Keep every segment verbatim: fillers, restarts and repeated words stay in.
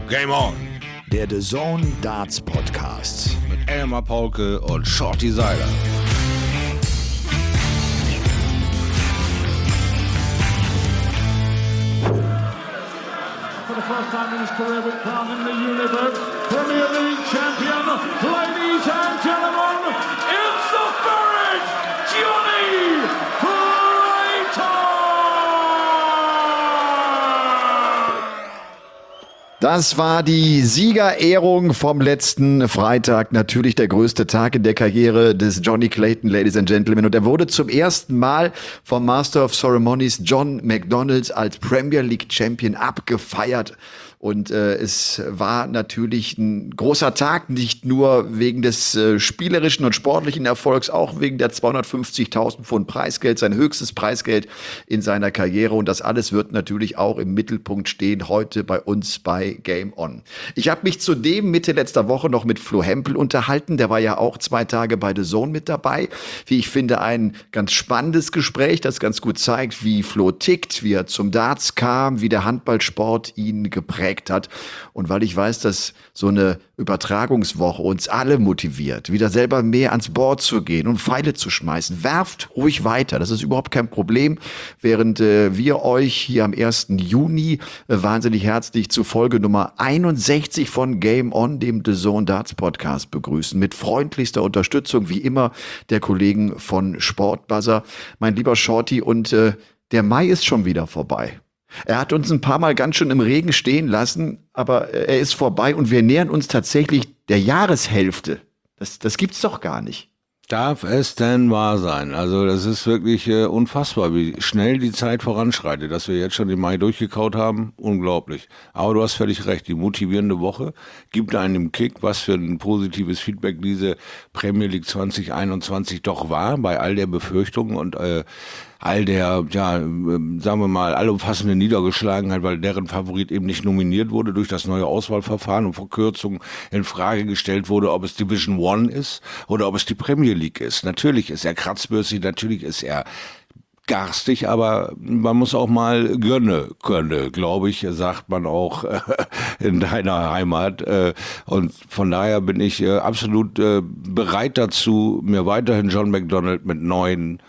Game On! Der D A Z N Darts Podcast. Mit Elmar Paulke und Shorty Seiler. For the first time in his career, we've crowned him the Universe Premier League champion. Ladies and gentlemen, it's the Ferret, Johnny Clayton! Das war die Siegerehrung vom letzten Freitag. Natürlich der größte Tag in der Karriere des Johnny Clayton, Ladies and Gentlemen. Und er wurde zum ersten Mal vom Master of Ceremonies John McDonald als Premier League Champion abgefeiert. Und äh, es war natürlich ein großer Tag, nicht nur wegen des äh, spielerischen und sportlichen Erfolgs, auch wegen der zweihundertfünfzigtausend Pfund Preisgeld, sein höchstes Preisgeld in seiner Karriere. Und das alles wird natürlich auch im Mittelpunkt stehen heute bei uns bei Game On. Ich habe mich zudem Mitte letzter Woche noch mit Flo Hempel unterhalten. Der war ja auch zwei Tage bei D A Z N mit dabei. Wie ich finde, ein ganz spannendes Gespräch, das ganz gut zeigt, wie Flo tickt, wie er zum Darts kam, wie der Handballsport ihn geprägt hat. Und weil ich weiß, dass so eine Übertragungswoche uns alle motiviert, wieder selber mehr ans Board zu gehen und Pfeile zu schmeißen, werft ruhig weiter. Das ist überhaupt kein Problem. Während äh, wir euch hier am ersten Juni äh, wahnsinnig herzlich zu Folge Nummer einundsechzig von Game On, dem D A Z N Darts Podcast, begrüßen. Mit freundlichster Unterstützung, wie immer, der Kollegen von Sportbuzzer. Mein lieber Shorty, und äh, der Mai ist schon wieder vorbei. Er hat uns ein paar Mal ganz schön im Regen stehen lassen, aber er ist vorbei und wir nähern uns tatsächlich der Jahreshälfte. Das, das gibt's doch gar nicht. Darf es denn wahr sein? Also das ist wirklich äh, unfassbar, wie schnell die Zeit voranschreitet, dass wir jetzt schon den Mai durchgekaut haben. Unglaublich. Aber du hast völlig recht, die motivierende Woche gibt einem Kick, was für ein positives Feedback diese Premier League zwanzig einundzwanzig doch war, bei all der Befürchtungen und äh, all der, ja, sagen wir mal, allumfassende Niedergeschlagenheit, weil deren Favorit eben nicht nominiert wurde durch das neue Auswahlverfahren und vor Kürzung in Frage gestellt wurde, ob es Division One ist oder ob es die Premier League ist. Natürlich ist er kratzbürstig, natürlich ist er garstig, aber man muss auch mal gönne können, glaube ich, sagt man auch äh, in deiner Heimat. Äh, und von daher bin ich äh, absolut äh, bereit dazu, mir weiterhin John McDonald mit neuen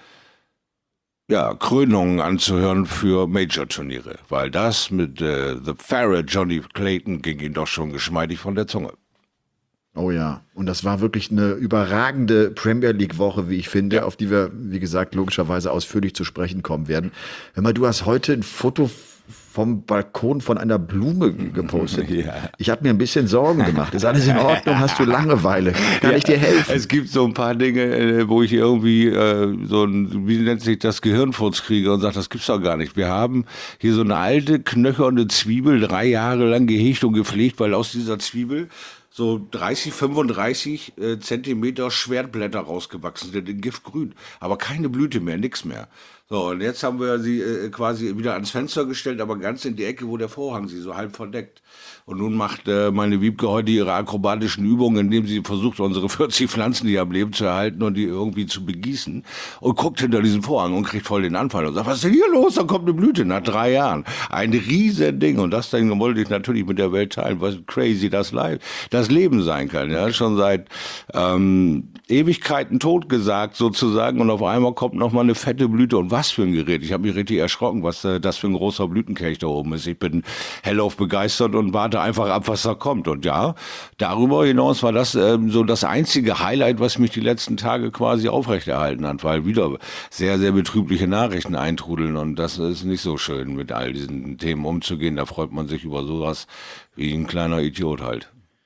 ja, Krönungen anzuhören für Major-Turniere, weil das mit äh, The Ferret Johnny Clayton ging ihm doch schon geschmeidig von der Zunge. Oh ja, und das war wirklich eine überragende Premier League-Woche, wie ich finde, ja, auf die wir, wie gesagt, logischerweise ausführlich zu sprechen kommen werden. Hör mal, du hast heute ein Foto vom Balkon von einer Blume gepostet. Ja. Ich habe mir ein bisschen Sorgen gemacht. Ist alles in Ordnung? Hast du Langeweile? Kann ja, ich dir helfen? Es gibt so ein paar Dinge, wo ich irgendwie äh, so ein, wie nennt sich das, Gehirnfurz kriege und sage, das gibt's doch gar nicht. Wir haben hier so eine alte, knöcherne Zwiebel drei Jahre lang gehegt und gepflegt, weil aus dieser Zwiebel so dreißig, fünfunddreißig äh, Zentimeter Schwertblätter rausgewachsen sind in Giftgrün. Aber keine Blüte mehr, nix mehr. So, und jetzt haben wir sie äh, quasi wieder ans Fenster gestellt, aber ganz in die Ecke, wo der Vorhang sie so halb verdeckt. Und nun macht äh, meine Wiebke heute ihre akrobatischen Übungen, indem sie versucht, unsere vierzig Pflanzen, die am Leben zu erhalten und die irgendwie zu begießen. Und guckt hinter diesen Vorhang und kriegt voll den Anfall und sagt, was ist denn hier los? Da kommt eine Blüte nach drei Jahren. Ein riesen Ding. Und das Ding wollte ich natürlich mit der Welt teilen, was crazy das, Life, das Leben sein kann. Ja, schon seit ähm, Ewigkeiten totgesagt sozusagen. Und auf einmal kommt noch mal eine fette Blüte. Und was für ein Gerät. Ich habe mich richtig erschrocken, was äh, das für ein großer Blütenkelch da oben ist. Ich bin hellauf begeistert und warte einfach ab, was da kommt. Und ja, darüber hinaus war das äh, so das einzige Highlight, was mich die letzten Tage quasi aufrechterhalten hat, weil wieder sehr, sehr betrübliche Nachrichten eintrudeln und das ist nicht so schön, mit all diesen Themen umzugehen. Da freut man sich über sowas wie ein kleiner Idiot halt.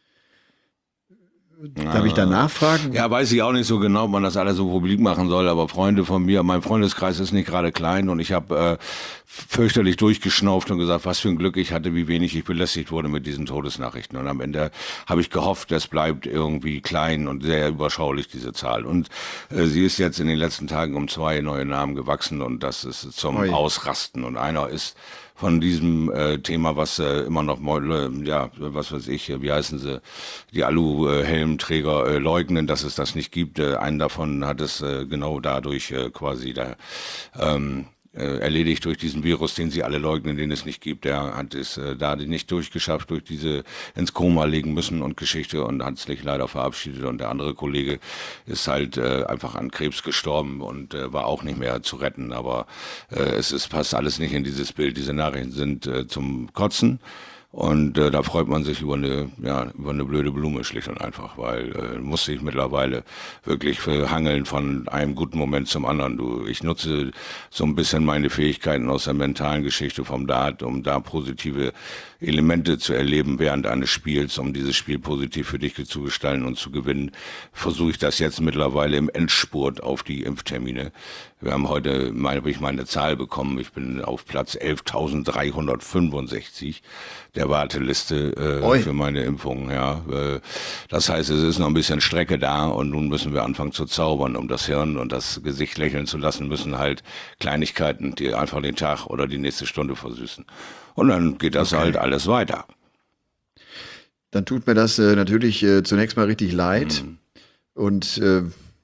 Darf ich da nachfragen? Ja, weiß ich auch nicht so genau, ob man das alles so publik machen soll, aber Freunde von mir, mein Freundeskreis ist nicht gerade klein und ich habe äh, fürchterlich durchgeschnauft und gesagt, was für ein Glück ich hatte, wie wenig ich belästigt wurde mit diesen Todesnachrichten. Und am Ende habe ich gehofft, es bleibt irgendwie klein und sehr überschaulich, diese Zahl. Und äh, sie ist jetzt in den letzten Tagen um zwei neue Namen gewachsen und das ist zum Oi. Ausrasten. Und einer ist von diesem äh, Thema, was äh, immer noch, äh, ja, was weiß ich, wie heißen sie, die Alu-Helmträger äh, leugnen, dass es das nicht gibt. Äh, einen davon hat es äh, genau dadurch äh, quasi da ähm, äh, erledigt durch diesen Virus, den sie alle leugnen, den es nicht gibt. Der hat es äh, da nicht durchgeschafft, durch diese ins Koma legen müssen und Geschichte und hat sich leider verabschiedet. Und der andere Kollege ist halt äh, einfach an Krebs gestorben und äh, war auch nicht mehr zu retten. Aber äh, es ist, passt alles nicht in dieses Bild. Diese Nachrichten sind äh, zum Kotzen. Und äh, da freut man sich über eine, ja, über eine blöde Blume schlicht und einfach, weil äh, muss sich mittlerweile wirklich verhangeln von einem guten Moment zum anderen. Du, ich nutze so ein bisschen meine Fähigkeiten aus der mentalen Geschichte vom Dart, um da positive Elemente zu erleben während eines Spiels, um dieses Spiel positiv für dich zu gestalten und zu gewinnen. Versuche ich das jetzt mittlerweile im Endspurt auf die Impftermine. Wir haben heute, meine, habe ich meine Zahl bekommen. Ich bin auf Platz elftausenddreihundertfünfundsechzig der Warteliste äh, für meine Impfung. Ja, äh, das heißt, es ist noch ein bisschen Strecke da und nun müssen wir anfangen zu zaubern, um das Hirn und das Gesicht lächeln zu lassen, müssen halt Kleinigkeiten, die einfach den Tag oder die nächste Stunde versüßen. Und dann geht das okay. halt alles weiter. Dann tut mir das äh, natürlich äh, zunächst mal richtig leid. Mhm. Und äh,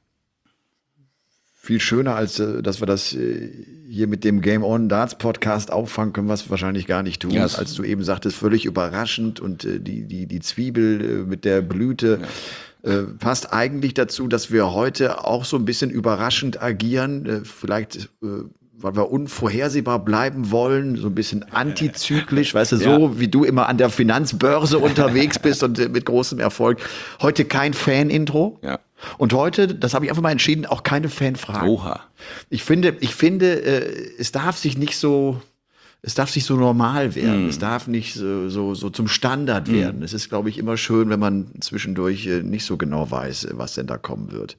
viel schöner, als äh, dass wir das äh, hier mit dem Game On Darts Podcast auffangen, können wir es wahrscheinlich gar nicht tun. Yes. Als du eben sagtest, völlig überraschend und äh, die, die, die Zwiebel äh, mit der Blüte ja. äh, passt eigentlich dazu, dass wir heute auch so ein bisschen überraschend agieren. Äh, vielleicht äh, weil wir unvorhersehbar bleiben wollen, so ein bisschen antizyklisch, weißt du, so ja. wie du immer an der Finanzbörse unterwegs bist und äh, mit großem Erfolg. Heute kein Fan-Intro. Ja. Und heute, das habe ich einfach mal entschieden, auch keine Fanfragen. Oha. Ich finde, ich finde, äh, es darf sich nicht so, es darf sich so normal werden. Mm. Es darf nicht so, so, so zum Standard mm. werden. Es ist, glaube ich, immer schön, wenn man zwischendurch äh, nicht so genau weiß, was denn da kommen wird.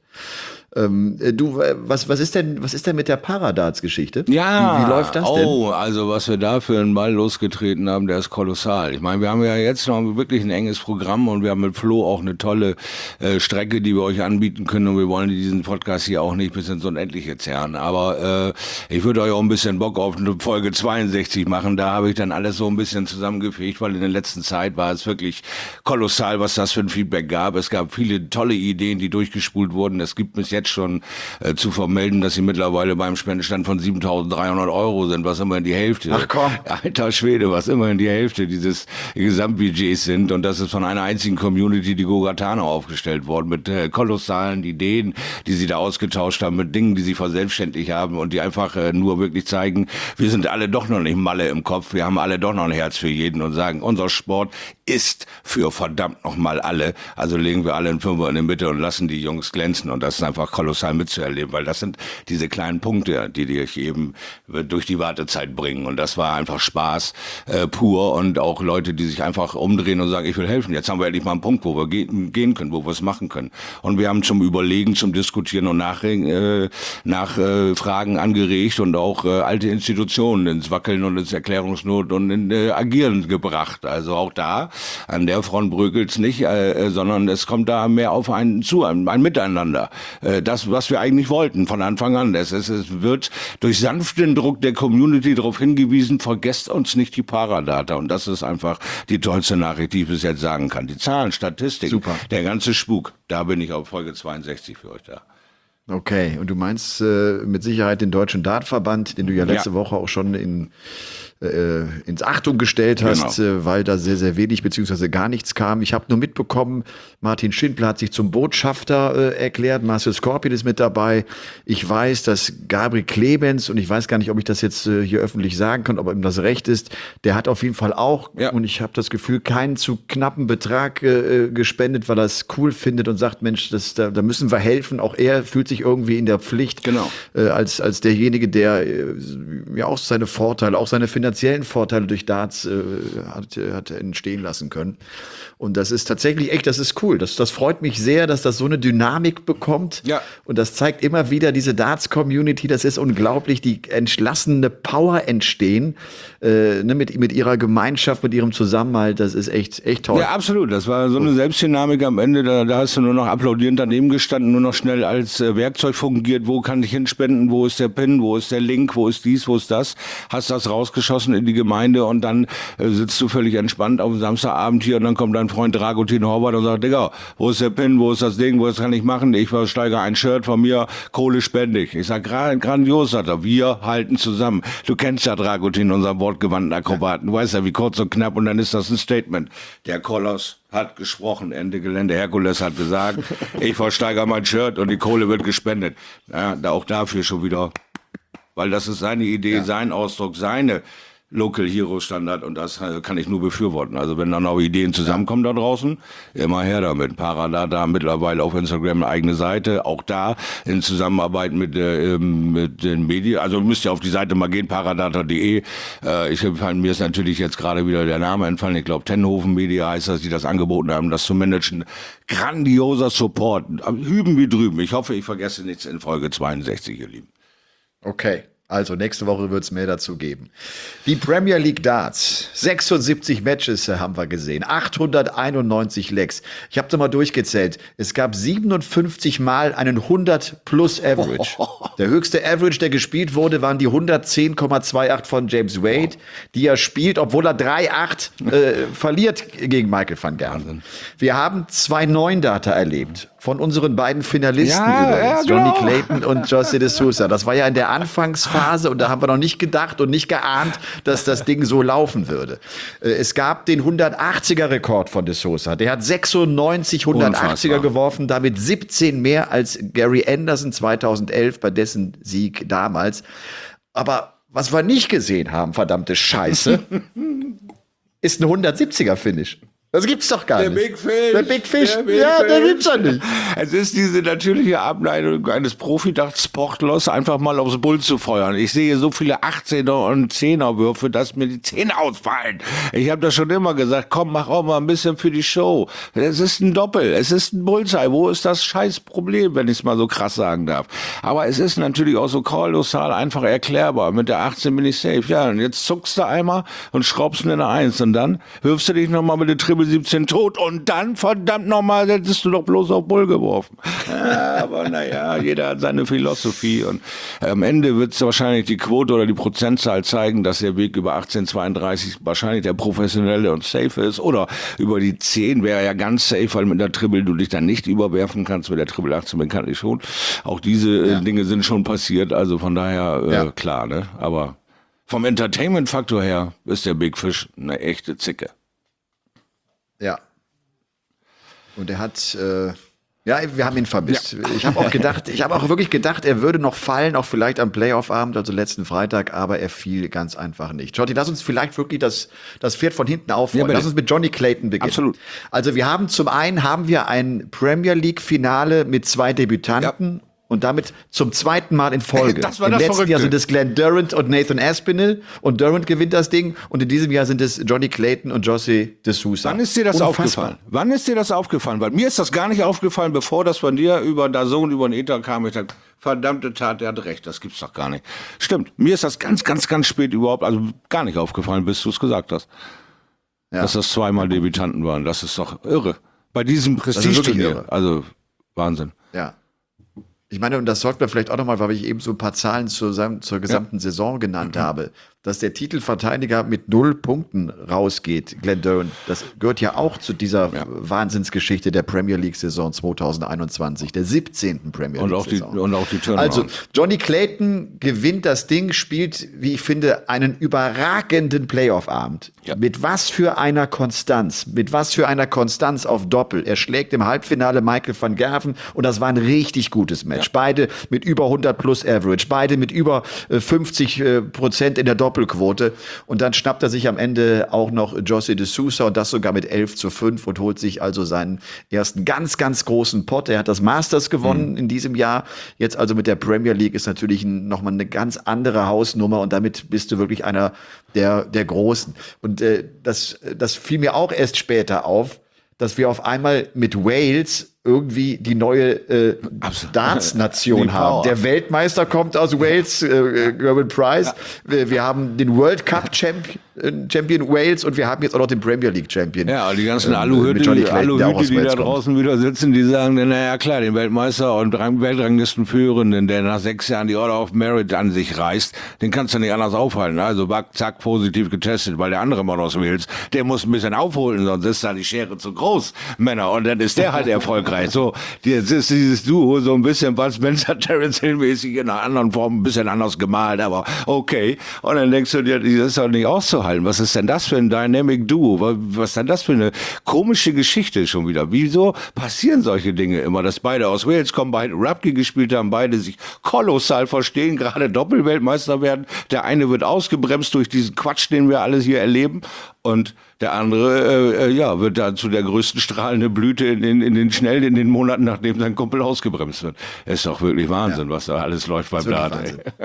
Ähm, du, was, was ist denn, was ist denn mit der Paradarts-Geschichte? Ja, wie, wie läuft das denn? Oh, also was wir da für einen Ball losgetreten haben, der ist kolossal. Ich meine, wir haben ja jetzt noch wirklich ein enges Programm und wir haben mit Flo auch eine tolle äh, Strecke, die wir euch anbieten können und wir wollen diesen Podcast hier auch nicht bis ins Unendliche zerren. Aber äh, ich würde euch auch ein bisschen Bock auf eine Folge zweiundsechzig machen. Da habe ich dann alles so ein bisschen zusammengefegt, weil in der letzten Zeit war es wirklich kolossal, was das für ein Feedback gab. Es gab viele tolle Ideen, die durchgespult wurden. Es gibt bis jetzt schon äh, zu vermelden, dass sie mittlerweile beim Spendenstand von siebentausenddreihundert Euro sind, was immerhin die Hälfte. Ach komm. Alter Schwede, was immerhin die Hälfte dieses Gesamtbudgets sind. Und das ist von einer einzigen Community, die Gogatano, aufgestellt worden, mit äh, kolossalen Ideen, die sie da ausgetauscht haben, mit Dingen, die sie verselbstständigt haben und die einfach äh, nur wirklich zeigen, wir sind alle doch noch nicht Malle im Kopf, wir haben alle doch noch ein Herz für jeden und sagen, unser Sport ist für verdammt noch mal alle. Also legen wir alle einen Fünfer in die Mitte und lassen die Jungs glänzen. Und das ist einfach kolossal mitzuerleben, weil das sind diese kleinen Punkte, die dich eben durch die Wartezeit bringen. Und das war einfach Spaß äh, pur und auch Leute, die sich einfach umdrehen und sagen, ich will helfen. Jetzt haben wir endlich mal einen Punkt, wo wir ge- gehen können, wo wir es machen können. Und wir haben zum Überlegen, zum Diskutieren und Nachfragen äh, nach, äh, Fragen angeregt und auch äh, alte Institutionen ins Wackeln und ins Erklärungsnot und in äh, Agieren gebracht. Also auch da, an der Front brökelt's nicht, äh, sondern es kommt da mehr auf einen zu, ein, ein Miteinander. Äh, das, was wir eigentlich wollten von Anfang an. Es, es, es wird durch sanften Druck der Community darauf hingewiesen, vergesst uns nicht die Paradata. Und das ist einfach die tollste Nachricht, die ich bis jetzt sagen kann. Die Zahlen, Statistiken, Super. Der ganze Spuk. Da bin ich auf Folge zweiundsechzig für euch da. Okay, und du meinst äh, mit Sicherheit den Deutschen Dartverband, den du ja letzte ja. Woche auch schon in äh, ins Achtung gestellt hast, genau. äh, weil da sehr, sehr wenig beziehungsweise gar nichts kam. Ich habe nur mitbekommen, Martin Schindler hat sich zum Botschafter äh, erklärt, Marcel Scorpion ist mit dabei. Ich weiß, dass Gabriel Clemens, und ich weiß gar nicht, ob ich das jetzt äh, hier öffentlich sagen kann, ob ihm das recht ist, der hat auf jeden Fall auch, ja. und ich habe das Gefühl, keinen zu knappen Betrag äh, gespendet, weil er es cool findet und sagt, Mensch, das, da, da müssen wir helfen. Auch er fühlt sich irgendwie in der Pflicht, genau. äh, als, als derjenige, der äh, ja auch seine Vorteile, auch seine finanziellen Vorteile durch Darts äh, hat, hat entstehen lassen können. Und das ist tatsächlich echt, das ist cool. Das, das freut mich sehr, dass das so eine Dynamik bekommt. Ja. Und das zeigt immer wieder diese Darts-Community, das ist unglaublich, die entschlassene Power entstehen, äh, ne, mit, mit ihrer Gemeinschaft, mit ihrem Zusammenhalt. Das ist echt, echt toll. Ja, absolut. Das war so eine Selbstdynamik am Ende. Da, da hast du nur noch applaudierend daneben gestanden, nur noch schnell als äh, Werkzeug fungiert. Wo kann ich hinspenden? Wo ist der Pin? Wo ist der Link? Wo ist dies? Wo ist das? Hast das rausgeschossen eingelassen in die Gemeinde und dann äh, sitzt du völlig entspannt auf dem Samstagabend hier und dann kommt dein Freund Dragutin Horvath und sagt, Digga, wo ist der Pin, wo ist das Ding, wo kann ich machen? Ich versteige ein Shirt von mir, Kohle spende ich. Ich sag, gra- grandios, sagt er, wir halten zusammen. Du kennst ja Dragutin, unseren wortgewandten Akrobaten, du weißt ja, wie kurz und knapp und dann ist das ein Statement. Der Koloss hat gesprochen, Ende Gelände. Herkules hat gesagt, ich versteigere mein Shirt und die Kohle wird gespendet. Ja, da auch dafür schon wieder, weil das ist seine Idee, ja. sein Ausdruck, seine Local Hero Standard und das kann ich nur befürworten. Also wenn dann auch Ideen zusammenkommen da draußen, immer her damit. Paradata mittlerweile auf Instagram eine eigene Seite, auch da in Zusammenarbeit mit, äh, mit den Medien. Also müsst ihr auf die Seite mal gehen, paradata punkt de. Äh, ich mir ist natürlich jetzt gerade wieder der Name entfallen. Ich glaube Tenhofen Media heißt das, die das angeboten haben, das zu managen. Grandioser Support, hüben wie drüben. Ich hoffe, ich vergesse nichts in Folge zweiundsechzig, ihr Lieben. Okay. Also nächste Woche wird es mehr dazu geben. Die Premier League Darts. sechsundsiebzig Matches haben wir gesehen. achthunderteinundneunzig Legs. Ich habe da mal durchgezählt. Es gab siebenundfünfzig Mal einen hundert plus Average. Der höchste Average, der gespielt wurde, waren die hundertzehn Komma achtundzwanzig von James Wade, die er spielt, obwohl er drei acht äh, verliert gegen Michael van Gerwen. Wir haben zwei Neun-Data erlebt. Von unseren beiden Finalisten ja, übrigens, ja, Johnny genau. Clayton und José de Sousa. Das war ja in der Anfangsphase und da haben wir noch nicht gedacht und nicht geahnt, dass das Ding so laufen würde. Es gab den hundertachtziger Rekord von de Sousa. Der hat sechsundneunzig hundertachtziger Unfassbar. geworfen, damit siebzehn mehr als Gary Anderson zweitausendelf bei dessen Sieg damals. Aber was wir nicht gesehen haben, verdammte Scheiße, ist ein hundertsiebziger Finish. Das gibt's doch gar Der nicht. Big Fish. Der Big Fish. Der Big ja, Fish. der gibt's doch nicht. Es ist diese natürliche Ableitung eines Profidacht-Sportlers, einfach mal aufs Bull zu feuern. Ich sehe so viele achtzehner und zehner Würfe, dass mir die Zähne ausfallen. Ich habe das schon immer gesagt, komm, mach auch mal ein bisschen für die Show. Es ist ein Doppel, es ist ein Bullseye. Wo ist das scheiß Problem, wenn ich es mal so krass sagen darf? Aber es ist natürlich auch so kolossal einfach erklärbar. Mit der achtzehn bin ich safe. Ja, und jetzt zuckst du einmal und schraubst in eine eins und dann wirfst du dich nochmal mit der Triple siebzehn tot und dann, verdammt nochmal, hättest du doch bloß auf Bull geworfen. Ja, aber naja, jeder hat seine Philosophie und am Ende wird es wahrscheinlich die Quote oder die Prozentzahl zeigen, dass der Weg über achtzehn zweiunddreißig wahrscheinlich der professionelle und safe ist oder über die zehn wäre ja ganz safe, weil mit der Triple du dich dann nicht überwerfen kannst, mit der Triple achtzehn bekanntlich schon. Auch diese Ja. äh, Dinge sind schon passiert, also von daher äh, Ja. klar, ne? Aber vom Entertainment-Faktor her ist der Big Fish eine echte Zicke. Ja. Und er hat, äh, ja, wir haben ihn vermisst. Ich habe auch gedacht, ich habe auch wirklich gedacht, er würde noch fallen, auch vielleicht am Playoff-Abend, also letzten Freitag, aber er fiel ganz einfach nicht. Johnny, lass uns vielleicht wirklich das, das Pferd von hinten aufrollen. Ja, lass uns mit Johnny Clayton beginnen. Absolut. Also wir haben zum einen haben wir ein Premier League-Finale mit zwei Debütanten. Ja. Und damit zum zweiten Mal in Folge. Das war Im das letzten Verrückte. Jahr sind es Glenn Durant und Nathan Aspinall. Und Durant gewinnt das Ding. Und in diesem Jahr sind es Johnny Clayton und José de Sousa. Wann ist dir das Unfassbar. aufgefallen? Wann ist dir das aufgefallen? Weil mir ist das gar nicht aufgefallen, bevor das von dir über DAZN, über den Ether kam. Ich dachte, verdammte Tat, der hat recht, das gibt's doch gar nicht. Stimmt, mir ist das ganz, ganz, ganz spät überhaupt, also gar nicht aufgefallen, bis du es gesagt hast. Ja. Dass das zweimal Debütanten waren. Das ist doch irre. Bei diesem ist wirklich Prestige-Turnier. irre. Also, Wahnsinn. Ja. Ich meine, und das sorgt mir vielleicht auch nochmal, weil ich eben so ein paar Zahlen zur, zur gesamten ja. Saison genannt mhm. habe, dass der Titelverteidiger mit null Punkten rausgeht, Glenn Durant. Das gehört ja auch zu dieser ja. Wahnsinnsgeschichte der Premier League-Saison zweitausendeinundzwanzig, der siebzehnten Premier League-Saison. Und, und auch die Turnaround. Also, Johnny Clayton gewinnt das Ding, spielt, wie ich finde, einen überragenden Playoff-Abend. Ja. Mit was für einer Konstanz, mit was für einer Konstanz auf Doppel. Er schlägt im Halbfinale Michael van Gerwen und das war ein richtig gutes Match. Ja. Beide mit über hundert plus Average, beide mit über äh, fünfzig Prozent in der Doppelquote. Und dann schnappt er sich am Ende auch noch José de Sousa und das sogar mit elf zu fünf und holt sich also seinen ersten ganz, ganz großen Pot. Er hat das Masters gewonnen mhm. in diesem Jahr. Jetzt also mit der Premier League ist natürlich nochmal eine ganz andere Hausnummer und damit bist du wirklich einer der, der Großen. Und äh, das, das fiel mir auch erst später auf, dass wir auf einmal mit Wales irgendwie die neue äh, Darts-Nation Die haben. Power. Der Weltmeister kommt aus Wales, äh, Gerwin Price. Wir, wir haben den World Cup Champion, Champion Wales und wir haben jetzt auch noch den Premier League Champion. Ja, und die ganzen ähm, Aluhüte, mit Johnny die, Clayton, der auch Aluhüte, aus die Wales da kommt. draußen wieder sitzen, die sagen, naja klar, den Weltmeister und Weltranglistenführenden, der nach sechs Jahren die Order of Merit an sich reißt, den kannst du nicht anders aufhalten. Also zack, positiv getestet, weil der andere Mann aus Wales, der muss ein bisschen aufholen, sonst ist da die Schere zu groß, Männer. Und dann ist der halt erfolgreich. So, jetzt ist dieses Duo so ein bisschen Bud Spencer, Terence Hill mäßig in einer anderen Form, ein bisschen anders gemalt, aber okay. Und dann denkst du dir, das ist doch nicht auszuhalten. Was ist denn das für ein Dynamic Duo? Was ist denn das für eine komische Geschichte schon wieder? Wieso passieren solche Dinge immer, dass beide aus Wales kommen, beide Rugby gespielt haben, beide sich kolossal verstehen, gerade Doppelweltmeister werden. Der eine wird ausgebremst durch diesen Quatsch, den wir alles hier erleben, und der andere, äh, ja, wird dann zu der größten strahlende Blüte in den, in den schnell in den Monaten, nachdem sein Kumpel ausgebremst wird. Ist doch wirklich Wahnsinn, ja, was da alles läuft beim Dart.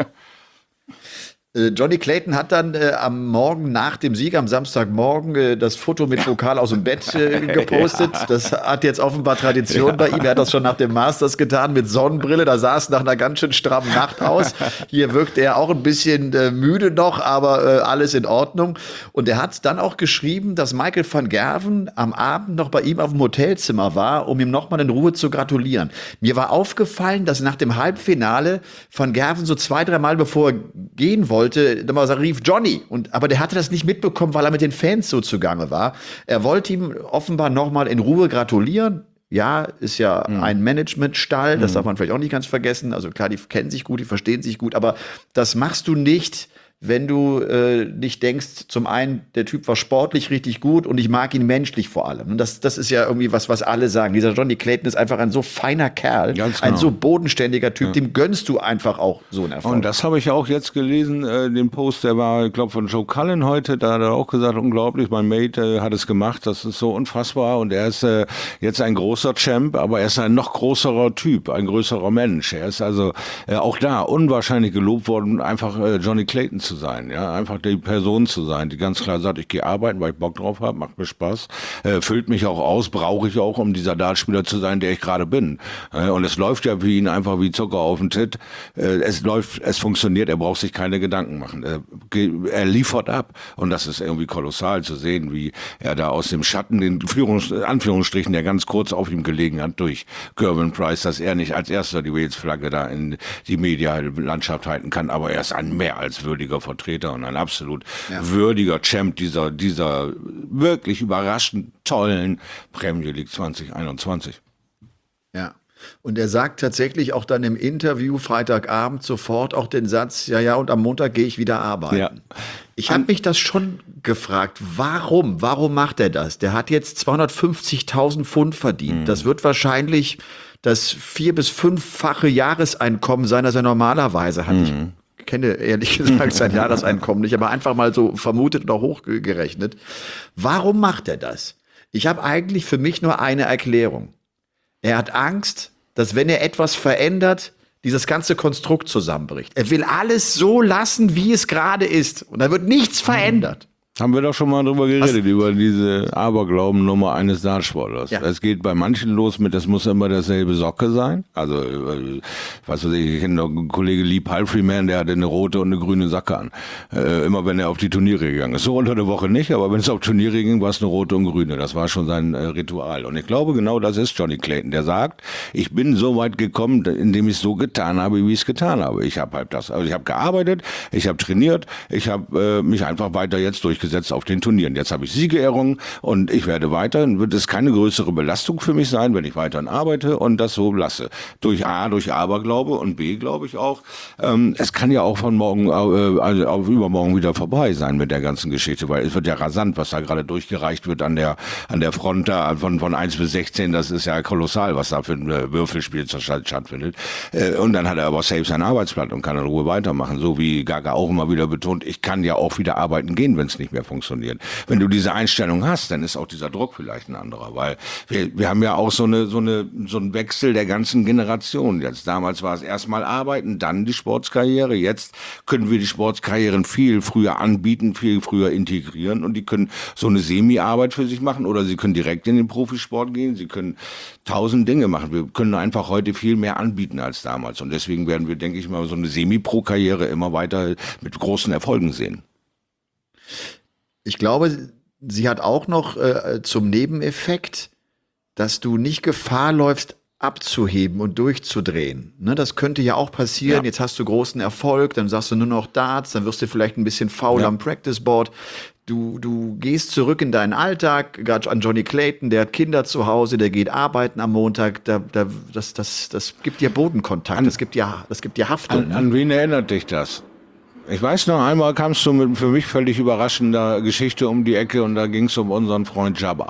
Johnny Clayton hat dann äh, am Morgen nach dem Sieg, am Samstagmorgen, äh, das Foto mit Pokal aus dem Bett äh, gepostet. Ja. Das hat jetzt offenbar Tradition ja. bei ihm. Er hat das schon nach dem Masters getan mit Sonnenbrille. Da sah es nach einer ganz schön strammen Nacht aus. Hier wirkt er auch ein bisschen äh, müde noch, aber äh, alles in Ordnung. Und er hat dann auch geschrieben, dass Michael van Gerwen am Abend noch bei ihm auf dem Hotelzimmer war, um ihm nochmal in Ruhe zu gratulieren. Mir war aufgefallen, dass nach dem Halbfinale van Gerwen so zwei, drei Mal, bevor er gehen wollte, dann rief Johnny, und, aber der hatte das nicht mitbekommen, weil er mit den Fans so zugange war. Er wollte ihm offenbar nochmal in Ruhe gratulieren. Ja, ist ja mhm. ein Managementstall, das mhm. darf man vielleicht auch nicht ganz vergessen. Also klar, die kennen sich gut, die verstehen sich gut, aber das machst du nicht, wenn du äh, nicht denkst, zum einen, der Typ war sportlich richtig gut und ich mag ihn menschlich vor allem. Und das, das ist ja irgendwie was, was alle sagen. Dieser Johnny Clayton ist einfach ein so feiner Kerl, Ganz genau. ein so bodenständiger Typ, ja. dem gönnst du einfach auch so einen Erfolg. Und das habe ich auch jetzt gelesen, äh, den Post, der war, ich glaube, von Joe Cullen heute, da hat er auch gesagt, unglaublich, mein Mate äh, hat es gemacht, das ist so unfassbar, und er ist äh, jetzt ein großer Champ, aber er ist ein noch größerer Typ, ein größerer Mensch. Er ist also äh, auch da unwahrscheinlich gelobt worden, einfach äh, Johnny Clayton zu sein, ja, einfach die Person zu sein, die ganz klar sagt, ich gehe arbeiten, weil ich Bock drauf habe, macht mir Spaß, äh, füllt mich auch aus, brauche ich auch, um dieser Dartspieler zu sein, der ich gerade bin. Äh, und es läuft ja für ihn einfach wie Zucker auf den Tit. Äh, es läuft, es funktioniert, er braucht sich keine Gedanken machen. Er, er liefert ab, und das ist irgendwie kolossal zu sehen, wie er da aus dem Schatten, den Führungs, Anführungsstrichen, der ganz kurz auf ihm gelegen hat, durch Gerwin Price, dass er nicht als erster die Wales-Flagge da in die Medialandschaft halten kann, aber er ist ein mehr als würdiger Vertreter und ein absolut ja. würdiger Champ dieser, dieser wirklich überraschend tollen Premier League zwanzig einundzwanzig. Ja. Und er sagt tatsächlich auch dann im Interview Freitagabend sofort auch den Satz, ja, ja, und am Montag gehe ich wieder arbeiten. Ja. Ich habe mich das schon gefragt, warum? Warum macht er das? Der hat jetzt zweihundertfünfzigtausend Pfund verdient. Mhm. Das wird wahrscheinlich das vier- bis fünffache Jahreseinkommen sein, das er normalerweise hat. Mhm. Ich kenne ehrlich gesagt sein Jahreseinkommen nicht, aber einfach mal so vermutet oder hochgerechnet. Warum macht er das? Ich habe eigentlich für mich nur eine Erklärung. Er hat Angst, dass wenn er etwas verändert, dieses ganze Konstrukt zusammenbricht. Er will alles so lassen, wie es gerade ist. Und da wird nichts verändert. Haben wir doch schon mal drüber geredet, Was? über diese Aberglauben-Nummer eines Dartsportlers. Ja. Es geht bei manchen los mit, das muss immer dasselbe Socke sein. Also, was weiß ich, ich kenne noch einen Kollege Lee Palfreyman, der hatte eine rote und eine grüne Socke an. Äh, immer wenn er auf die Turniere gegangen ist. So unter der Woche nicht, aber wenn es auf Turniere ging, war es eine rote und grüne. Das war schon sein äh, Ritual. Und ich glaube, genau das ist Johnny Clayton, der sagt, ich bin so weit gekommen, indem ich es so getan habe, wie ich es getan habe. Ich habe halt das, also ich habe gearbeitet, ich habe trainiert, ich habe äh, mich einfach weiter jetzt durchgesetzt auf den Turnieren. Jetzt habe ich Siege errungen und ich werde weiter, dann wird es keine größere Belastung für mich sein, wenn ich weiterhin arbeite und das so lasse. Durch A, durch Aberglaube, und B, glaube ich auch, ähm, es kann ja auch von morgen, äh, also auf übermorgen wieder vorbei sein mit der ganzen Geschichte, weil es wird ja rasant, was da gerade durchgereicht wird an der, an der Front da, von, von eins bis sechzehn, das ist ja kolossal, was da für ein äh, Würfelspiel stattfindet. Äh, und dann hat er aber safe sein Arbeitsblatt und kann in Ruhe weitermachen, so wie Gaga auch immer wieder betont, ich kann ja auch wieder arbeiten gehen, wenn es nicht mehr mehr funktionieren. Wenn du diese Einstellung hast, dann ist auch dieser Druck vielleicht ein anderer, weil wir, wir haben ja auch so eine, so eine, so einen Wechsel der ganzen Generation. Jetzt damals war es erstmal arbeiten, dann die Sportskarriere. Jetzt können wir die Sportskarrieren viel früher anbieten, viel früher integrieren und die können so eine Semi-Arbeit für sich machen oder sie können direkt in den Profisport gehen. Sie können tausend Dinge machen. Wir können einfach heute viel mehr anbieten als damals und deswegen werden wir, denke ich mal, so eine Semi-Pro-Karriere immer weiter mit großen Erfolgen sehen. Ich glaube, sie hat auch noch äh, zum Nebeneffekt, dass du nicht Gefahr läufst, abzuheben und durchzudrehen. Ne, das könnte ja auch passieren. Ja. Jetzt hast du großen Erfolg, dann sagst du nur noch Darts, dann wirst du vielleicht ein bisschen faul ja. am Practiceboard. Du, du gehst zurück in deinen Alltag, gerade an Johnny Clayton, der hat Kinder zu Hause, der geht arbeiten am Montag, da, da, das, das, das gibt dir Bodenkontakt, an, das gibt dir, das gibt dir Haftung. An, an wen erinnert dich das? Ich weiß noch, einmal kamst du mit für mich völlig überraschender Geschichte um die Ecke und da ging es um unseren Freund Jabba.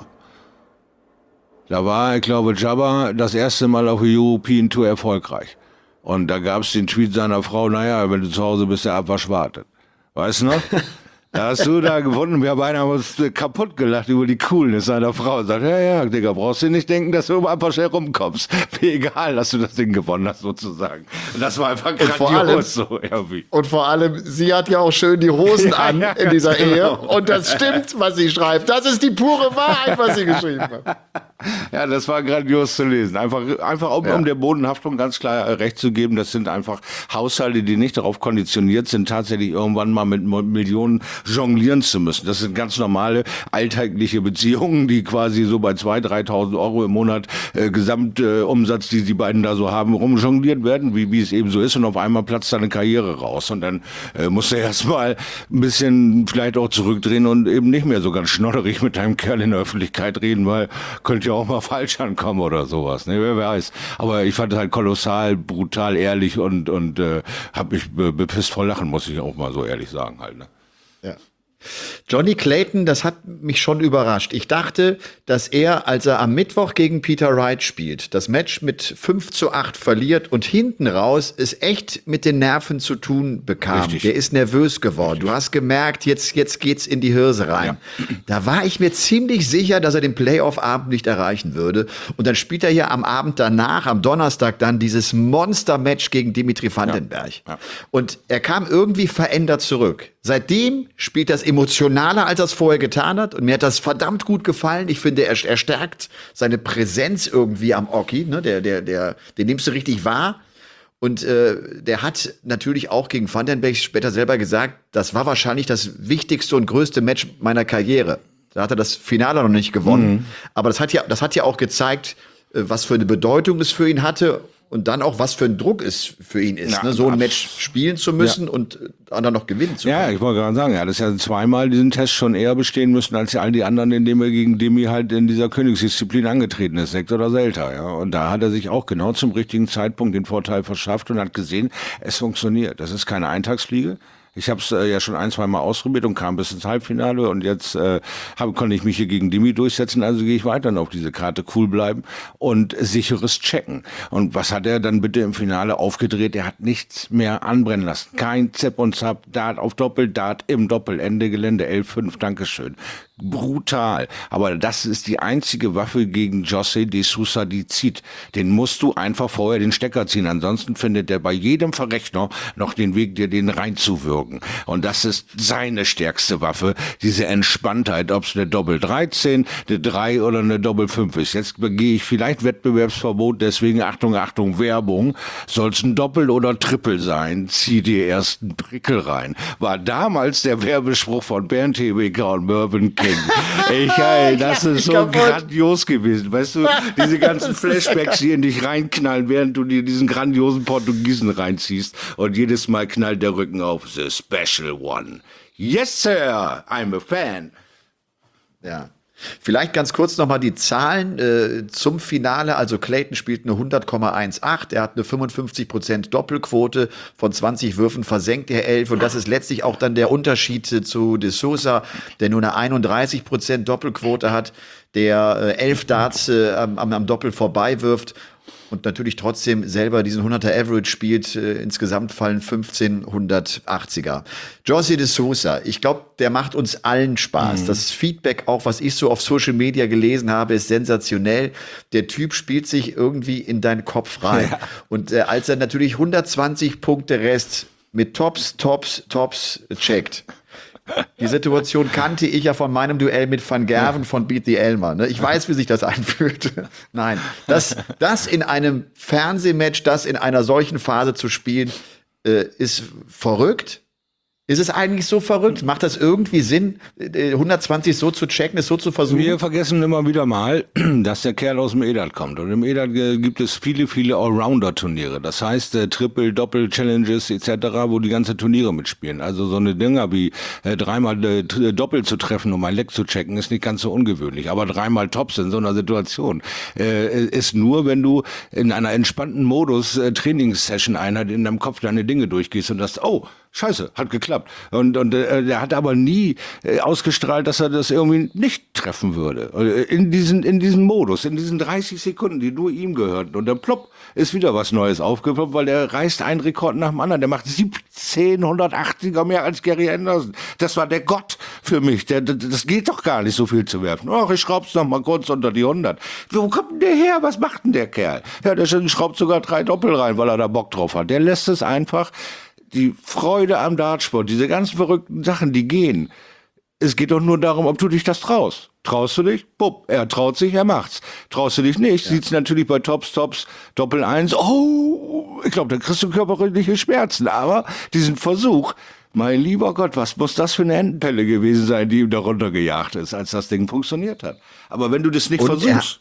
Da war, ich glaube, Jabba das erste Mal auf der European Tour erfolgreich. Und da gab es den Tweet seiner Frau, naja, wenn du zu Hause bist, der Abwasch wartet. Weißt du noch? Da hast du da gefunden, wir beide haben uns kaputt gelacht über die Coolness seiner Frau. Sagt, ja, ja, Digga, brauchst du nicht denken, dass du einfach schnell rumkommst. Mir egal, dass du das Ding gewonnen hast, sozusagen. Und das war einfach grandios so irgendwie. Und vor allem, sie hat ja auch schön die Hosen Ja, an ja, in dieser genau. Ehe. Und das stimmt, was sie schreibt. Das ist die pure Wahrheit, was sie geschrieben hat. Ja, das war grandios zu lesen. Einfach, einfach um, Ja. um der Bodenhaftung ganz klar äh, recht zu geben. Das sind einfach Haushalte, die nicht darauf konditioniert sind, tatsächlich irgendwann mal mit Mo- Millionen jonglieren zu müssen. Das sind ganz normale alltägliche Beziehungen, die quasi so bei zweitausend, dreitausend Euro im Monat äh, Gesamtumsatz, äh, die die beiden da so haben, rumjongliert werden, wie, wie es eben so ist. Und auf einmal platzt da eine Karriere raus. Und dann äh, musst du erstmal ein bisschen vielleicht auch zurückdrehen und eben nicht mehr so ganz schnodderig mit deinem Kerl in der Öffentlichkeit reden, weil könnte ja auch mal falsch ankommen oder sowas, ne? Wer weiß. Aber ich fand es halt kolossal, brutal, ehrlich und und äh, hab mich be- bepisst vor Lachen, muss ich auch mal so ehrlich sagen halt. Ne? Ja. Johnny Clayton, das hat mich schon überrascht. Ich dachte, dass er, als er am Mittwoch gegen Peter Wright spielt, das Match mit fünf zu acht verliert und hinten raus es echt mit den Nerven zu tun bekam. Richtig. Der ist nervös geworden. Richtig. Du hast gemerkt, jetzt, jetzt geht's in die Hirse rein. Ja. Da war ich mir ziemlich sicher, dass er den Playoff-Abend nicht erreichen würde. Und dann spielt er ja am Abend danach, am Donnerstag dann dieses Monster-Match gegen Dimitri Vandenberg. Ja. Ja. Und er kam irgendwie verändert zurück. Seitdem spielt das emotionaler, als er es vorher getan hat. Und mir hat das verdammt gut gefallen. Ich finde, er, er stärkt seine Präsenz irgendwie am Oki. Ne? Der, der, der, den nimmst du richtig wahr. Und äh, der hat natürlich auch gegen Vandenberg später selber gesagt, das war wahrscheinlich das wichtigste und größte Match meiner Karriere. Da hat er das Finale noch nicht gewonnen. Mhm. Aber das hat ja, das hat ja auch gezeigt, äh, was für eine Bedeutung es für ihn hatte. Und dann auch, was für ein Druck es für ihn ist, ja, ne? So ein Match spielen zu müssen ja. und dann noch gewinnen zu können. Ja, ich wollte gerade sagen, er hat ja zweimal diesen Test schon eher bestehen müssen, als all die anderen, indem er gegen Demi halt in dieser Königsdisziplin angetreten ist, Sekt oder Selter. Ja. Und da hat er sich auch genau zum richtigen Zeitpunkt den Vorteil verschafft und hat gesehen, es funktioniert. Das ist keine Eintagsfliege. Ich habe es äh, ja schon ein, zwei Mal ausprobiert und kam bis ins Halbfinale und jetzt äh, hab, konnte ich mich hier gegen Demi durchsetzen, also gehe ich weiterhin auf diese Karte, cool bleiben und sicheres Checken. Und was hat er dann bitte im Finale aufgedreht? Er hat nichts mehr anbrennen lassen. Kein Zip und Zap, Dart auf Doppel, Dart im Doppel, Ende Gelände, elf fünf, Dankeschön. Brutal. Aber das ist die einzige Waffe gegen José de Sousa, die zieht. Den musst du einfach vorher den Stecker ziehen. Ansonsten findet er bei jedem Verrechner noch den Weg, dir den reinzuwürgen. Und das ist seine stärkste Waffe. Diese Entspanntheit, ob es eine Doppel dreizehn, eine drei oder eine Doppel fünf ist. Jetzt begehe ich vielleicht Wettbewerbsverbot, deswegen Achtung, Achtung, Werbung. Soll es ein Doppel oder Triple sein? Zieh dir erst einen Prickel rein. War damals der Werbespruch von Bernd Hebecker und Mervyn King. Ich, ey, das ist so grandios gewesen. Weißt du, diese ganzen Flashbacks, die in dich reinknallen, während du dir diesen grandiosen Portugiesen reinziehst. Und jedes Mal knallt der Rücken auf. The special one. Yes, sir. I'm a fan. Ja. Vielleicht ganz kurz nochmal die Zahlen äh, zum Finale. Also Clayton spielt eine hundert Komma achtzehn. Er hat eine fünfundfünfzig Prozent Doppelquote. Von zwanzig Würfen versenkt er elf. Und das ist letztlich auch dann der Unterschied äh, zu de Sousa, der nur eine einunddreißig Prozent Doppelquote hat, der äh, elf Darts äh, am, am Doppel vorbei wirft. und natürlich trotzdem selber diesen hunderter Average spielt, äh, insgesamt fallen fünfzehn hundertachtziger. José de Sousa, ich glaube, der macht uns allen Spaß. Mhm. Das Feedback auch, was ich so auf Social Media gelesen habe, ist sensationell. Der Typ spielt sich irgendwie in deinen Kopf rein. Ja. Und äh, als er natürlich hundertzwanzig Punkte Rest mit Tops, Tops, Tops checkt. Die Situation kannte ich ja von meinem Duell mit Van Gerven von Beat the Elmer. Ne? Ich weiß, wie sich das anfühlt. Nein, das, das in einem Fernsehmatch, das in einer solchen Phase zu spielen, äh, ist verrückt. Ist es eigentlich so verrückt? Macht das irgendwie Sinn, hundertzwanzig so zu checken, es so zu versuchen? Wir vergessen immer wieder mal, dass der Kerl aus dem Edat kommt. Und im Edat gibt es viele, viele Allrounder-Turniere. Das heißt, äh, Triple, Doppel, Challenges et cetera, wo die ganze Turniere mitspielen. Also so eine Dinger wie äh, dreimal äh, Doppel zu treffen, um ein Leck zu checken, ist nicht ganz so ungewöhnlich. Aber dreimal Tops in so einer Situation äh, ist nur, wenn du in einer entspannten Modus äh, Trainingssession-Einheit in deinem Kopf deine Dinge durchgehst und das, oh, Scheiße, hat geklappt. Und, und äh, der hat aber nie äh, ausgestrahlt, dass er das irgendwie nicht treffen würde. In diesen, in diesem Modus, in diesen dreißig Sekunden, die nur ihm gehörten. Und dann plopp, ist wieder was Neues aufgeploppt, weil der reißt einen Rekord nach dem anderen. Der macht siebzehn hundertachtziger mehr als Gary Anderson. Das war der Gott für mich. Der, das geht doch gar nicht, so viel zu werfen. Ach, ich schraub's noch mal kurz unter die hundert. Wo kommt denn der her? Was macht denn der Kerl? Ja, der schraubt sogar drei Doppel rein, weil er da Bock drauf hat. Der lässt es einfach. Die Freude am Dartsport, diese ganzen verrückten Sachen, die gehen. Es geht doch nur darum, ob du dich das traust. Traust du dich? Bupp, er traut sich, er macht's. Traust du dich nicht? Ja. Sieht's natürlich bei Tops, Tops, Doppel eins. Oh, ich glaube, da kriegst du körperliche Schmerzen. Aber diesen Versuch, mein lieber Gott, was muss das für eine Entenpelle gewesen sein, die ihm da runtergejagt ist, als das Ding funktioniert hat. Aber wenn du das nicht Und versuchst,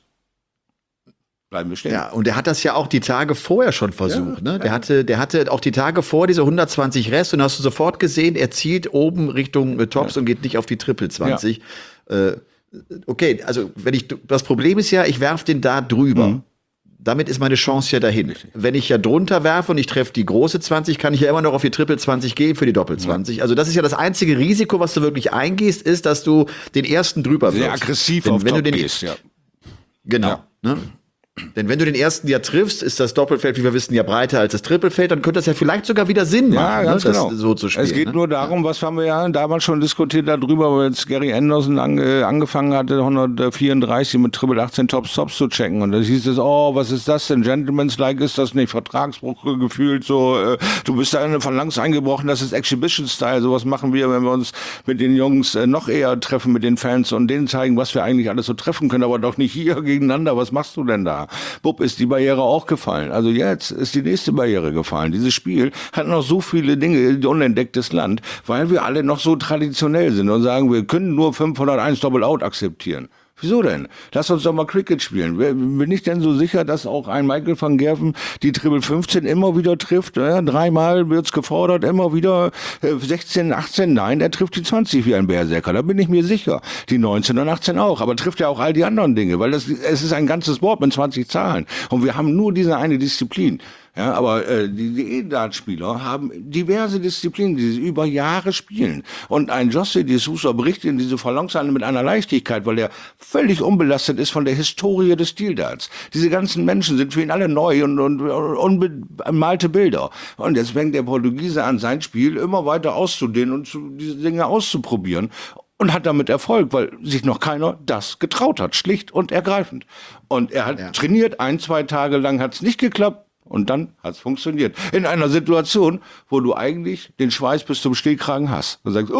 bleiben wir stehen. Ja, und der hat das ja auch die Tage vorher schon versucht. Ja, ne? Der ja. hatte, der hatte auch die Tage vor diese hundertzwanzig Rest und hast du sofort gesehen, er zielt oben Richtung äh, Tops ja. und geht nicht auf die Triple zwanzig. Ja. Äh, okay, also wenn ich, das Problem ist ja, ich werf den da drüber. Mhm. Damit ist meine Chance ja dahin. Richtig. Wenn ich ja drunter werfe und ich treffe die große zwanzig, kann ich ja immer noch auf die Triple zwanzig gehen für die Doppel zwanzig. Ja. Also das ist ja das einzige Risiko, was du wirklich eingehst, ist, dass du den ersten drüber wirfst. Sehr aggressiv wenn, auf wenn Top du den gehst, ja. Genau. Ja. Ne? Denn wenn du den ersten ja triffst, ist das Doppelfeld, wie wir wissen, ja breiter als das Trippelfeld, dann könnte das ja vielleicht sogar wieder Sinn machen, ja, ganz ne, genau. das so zu spielen. Es geht ne? nur darum, was haben wir ja damals schon diskutiert darüber, weil jetzt Gary Anderson ange, angefangen hatte, hundertvierunddreißig mit Triple achtzehn Tops Tops zu checken. Und da hieß es, oh, was ist das denn? Gentleman's-like ist das nicht? Vertragsbruch gefühlt, so, äh, du bist da in eine Phalanx eingebrochen, das ist Exhibition-Style. Sowas machen wir, wenn wir uns mit den Jungs äh, noch eher treffen, mit den Fans und denen zeigen, was wir eigentlich alles so treffen können, aber doch nicht hier gegeneinander. Was machst du denn da? Bub, ist die Barriere auch gefallen. Also jetzt ist die nächste Barriere gefallen. Dieses Spiel hat noch so viele Dinge, unentdecktes Land, weil wir alle noch so traditionell sind und sagen, wir können nur fünfhunderteins Double-Out akzeptieren. Wieso denn? Lass uns doch mal Cricket spielen. Bin ich denn so sicher, dass auch ein Michael van Gerven die Triple fünfzehn immer wieder trifft? Ja, dreimal wird's gefordert, immer wieder äh, sechzehn, achtzehn. Nein, er trifft die zwanzig wie ein Berserker. Da bin ich mir sicher. Die neunzehn und achtzehn auch. Aber trifft ja auch all die anderen Dinge, weil das, es ist ein ganzes Board mit zwanzig Zahlen. Und wir haben nur diese eine Disziplin. Ja, aber äh, die, die E-Dart-Spieler haben diverse Disziplinen, die sie über Jahre spielen. Und ein José de Sousa bricht in diese Phalanx an mit einer Leichtigkeit, weil er völlig unbelastet ist von der Historie des Stildarts. Diese ganzen Menschen sind für ihn alle neu und, und, und unbemalte Bilder. Und jetzt fängt der Portugiese an, sein Spiel immer weiter auszudehnen und zu, diese Dinge auszuprobieren. Und hat damit Erfolg, weil sich noch keiner das getraut hat, schlicht und ergreifend. Und er hat ja. trainiert, ein, zwei Tage lang hat es nicht geklappt. Und dann hat's funktioniert. In einer Situation, wo du eigentlich den Schweiß bis zum Stehkragen hast. Und sagst, oh,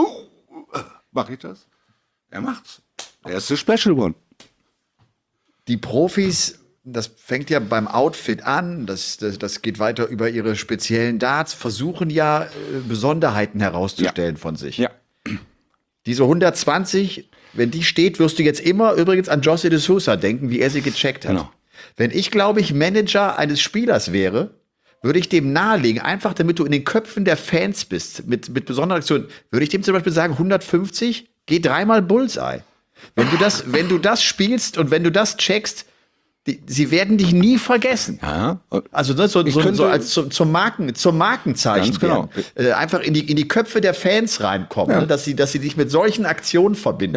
mach ich das? Er macht's. Der ist der Special One. Die Profis, das fängt ja beim Outfit an, das, das, das geht weiter über ihre speziellen Darts, versuchen ja äh, Besonderheiten herauszustellen ja. von sich. Ja. Diese hundertzwanzig, wenn die steht, wirst du jetzt immer übrigens an José de Sousa denken, wie er sie gecheckt hat. Genau. Wenn ich, glaube ich, Manager eines Spielers wäre, würde ich dem nahelegen, einfach damit du in den Köpfen der Fans bist, mit, mit besonderen Aktionen, würde ich dem zum Beispiel sagen, hundertfünfzig, geh dreimal Bullseye. Wenn du das, wenn du das spielst und wenn du das checkst, die, sie werden dich nie vergessen. Ja. Also ne, so, so, so als zum, zum, Marken, zum Markenzeichen. Genau. Äh, einfach in die, in die Köpfe der Fans reinkommen, ja. ne, dass sie, dass sie dich mit solchen Aktionen verbinden. Ja.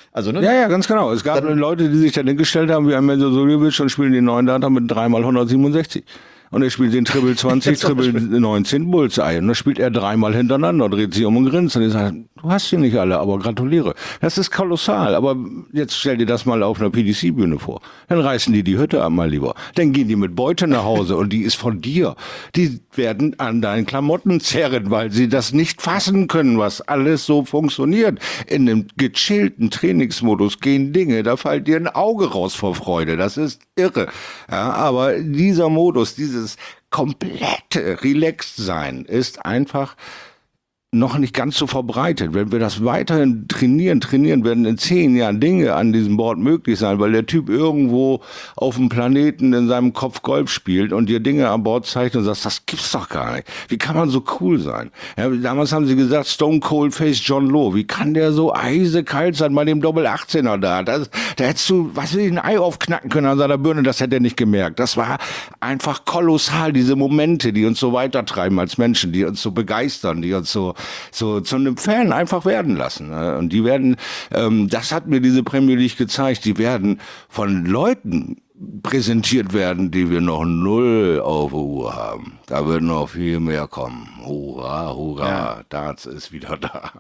Also, ne? Ja, ja, ganz genau. Es gab dann Leute, die sich dann hingestellt haben, wie ein Medvedev und spielen den neuen Data mit dreimal hundertsiebenundsechzig. Und er spielt den Triple zwanzig, Triple neunzehn Bullseye. Und da spielt er dreimal hintereinander, dreht sich um und grinst. Und ich sage, du hast sie nicht alle, aber gratuliere. Das ist kolossal. Aber jetzt stell dir das mal auf einer P D C-Bühne vor. Dann reißen die die Hütte ab, mal lieber. Dann gehen die mit Beute nach Hause und die ist von dir. Die werden an deinen Klamotten zerren, weil sie das nicht fassen können, was alles so funktioniert. In einem gechillten Trainingsmodus gehen Dinge, da fällt dir ein Auge raus vor Freude. Das ist irre. Ja, aber dieser Modus, dieses komplette Relaxed-Sein ist einfach noch nicht ganz so verbreitet. Wenn wir das weiterhin trainieren, trainieren, werden in zehn Jahren Dinge an diesem Board möglich sein, weil der Typ irgendwo auf dem Planeten in seinem Kopf Golf spielt und dir Dinge an Bord zeigt und sagst, das gibt's doch gar nicht. Wie kann man so cool sein? Ja, damals haben sie gesagt, Stone Cold Face John Lowe. Wie kann der so eisekalt sein bei dem Doppel achtzehner da? Das, da hättest du, was will ich, ein Ei aufknacken können an seiner Birne, das hätte er nicht gemerkt. Das war einfach kolossal, diese Momente, die uns so weitertreiben als Menschen, die uns so begeistern, die uns so so zu einem Fan einfach werden lassen. Und die werden, ähm, das hat mir diese Premier League gezeigt, die werden von Leuten präsentiert werden, die wir noch null auf der Uhr haben. Da wird noch viel mehr kommen. Hurra, hurra, ja. Darts ist wieder da.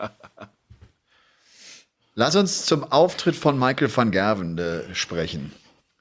Lass uns zum Auftritt von Michael van Gerwen äh, sprechen.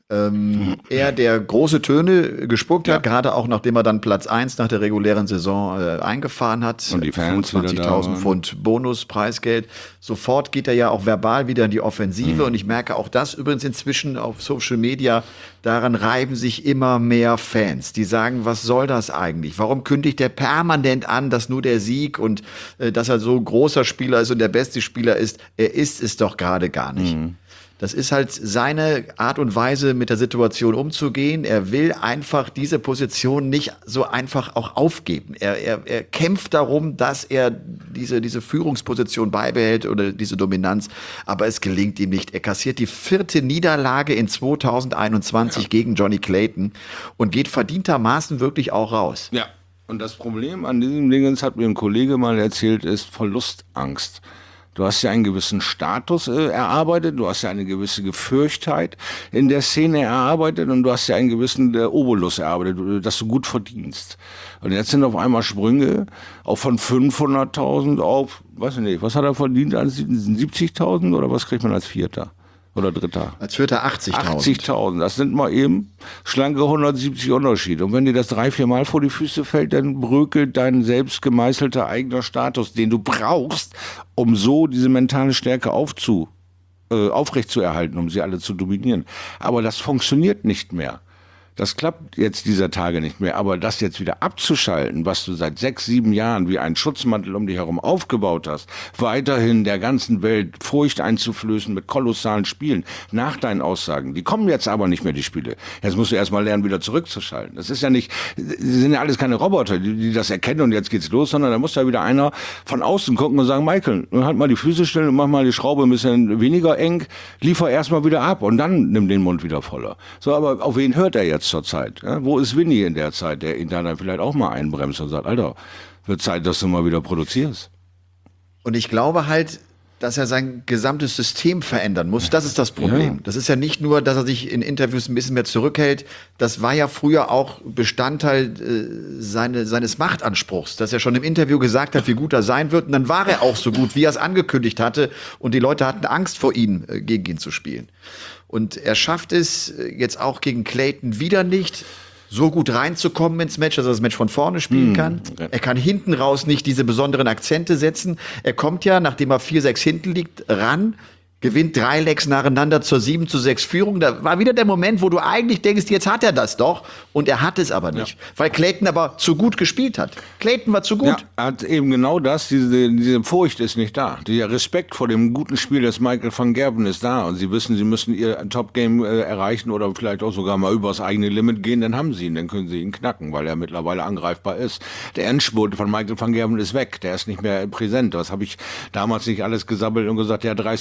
Ähm, er, der große Töne gespuckt hat, ja. gerade auch nachdem er dann Platz eins nach der regulären Saison äh, eingefahren hat. Und die Fans zwanzigtausend Pfund Bonuspreisgeld. Sofort geht er ja auch verbal wieder in die Offensive. Mhm. Und ich merke auch das übrigens inzwischen auf Social Media. Daran reiben sich immer mehr Fans. Die sagen, was soll das eigentlich? Warum kündigt er permanent an, dass nur der Sieg und äh, dass er so ein großer Spieler ist und der beste Spieler ist? Er ist es doch gerade gar nicht. Mhm. Das ist halt seine Art und Weise, mit der Situation umzugehen. Er will einfach diese Position nicht so einfach auch aufgeben. Er, er, er kämpft darum, dass er diese, diese Führungsposition beibehält oder diese Dominanz. Aber es gelingt ihm nicht. Er kassiert die vierte Niederlage in zweitausendeinundzwanzig ja. gegen Johnny Clayton und geht verdientermaßen wirklich auch raus. Ja, und das Problem an diesem Dingens, hat mir ein Kollege mal erzählt, ist Verlustangst. Du hast ja einen gewissen Status äh, erarbeitet, du hast ja eine gewisse Gefürchtheit in der Szene erarbeitet und du hast ja einen gewissen äh, Obolus erarbeitet, dass du gut verdienst. Und jetzt sind auf einmal Sprünge auch von fünfhunderttausend auf, weiß ich nicht, was hat er verdient, siebzigtausend oder was kriegt man als Vierter? Oder Dritter? Als Vierter achtzigtausend. achtzigtausend, das sind mal eben schlanke hundertsiebzig Unterschiede. Und wenn dir das drei, vier Mal vor die Füße fällt, dann bröckelt dein selbst gemeißelter eigener Status, den du brauchst, um so diese mentale Stärke aufzu, äh, aufrechtzuerhalten, um sie alle zu dominieren. Aber das funktioniert nicht mehr. Das klappt jetzt dieser Tage nicht mehr, aber das jetzt wieder abzuschalten, was du seit sechs, sieben Jahren wie ein Schutzmantel um dich herum aufgebaut hast, weiterhin der ganzen Welt Furcht einzuflößen mit kolossalen Spielen, nach deinen Aussagen, die kommen jetzt aber nicht mehr, die Spiele. Jetzt musst du erstmal lernen, wieder zurückzuschalten. Das ist ja nicht, sie sind ja alles keine Roboter, die, die das erkennen und jetzt geht's los, sondern da muss ja wieder einer von außen gucken und sagen, Michael, halt mal die Füße still und mach mal die Schraube ein bisschen weniger eng, liefer erstmal wieder ab und dann nimm den Mund wieder voller. So, aber auf wen hört er jetzt zur Zeit? Ja? Wo ist Winnie in der Zeit, der ihn dann vielleicht auch mal einbremst und sagt, Alter, wird Zeit, dass du mal wieder produzierst. Und ich glaube halt, dass er sein gesamtes System verändern muss. Das ist das Problem. Ja. Das ist ja nicht nur, dass er sich in Interviews ein bisschen mehr zurückhält. Das war ja früher auch Bestandteil äh, seine, seines Machtanspruchs, dass er schon im Interview gesagt hat, wie gut er sein wird. Und dann war er auch so gut, wie er es angekündigt hatte. Und die Leute hatten Angst vor ihm, äh, gegen ihn zu spielen. Und er schafft es jetzt auch gegen Clayton wieder nicht, so gut reinzukommen ins Match, dass er das Match von vorne spielen kann. Okay. Er kann hinten raus nicht diese besonderen Akzente setzen. Er kommt ja, nachdem er vier sechs hinten liegt, ran, gewinnt drei Lecks nacheinander zur sieben zu sechs Führung. Da war wieder der Moment, wo du eigentlich denkst, jetzt hat er das doch. Und er hat es aber nicht. Ja. Weil Clayton aber zu gut gespielt hat. Clayton war zu gut. Ja, er hat eben genau das, diese, diese Furcht ist nicht da. Der Respekt vor dem guten Spiel des Michael van Gerwen ist da. Und sie wissen, sie müssen ihr Top-Game äh, erreichen oder vielleicht auch sogar mal übers eigene Limit gehen. Dann haben sie ihn, dann können sie ihn knacken, weil er mittlerweile angreifbar ist. Der Endspurt von Michael van Gerwen ist weg. Der ist nicht mehr präsent. Das habe ich damals nicht alles gesammelt und gesagt, ja, dreißig Prozent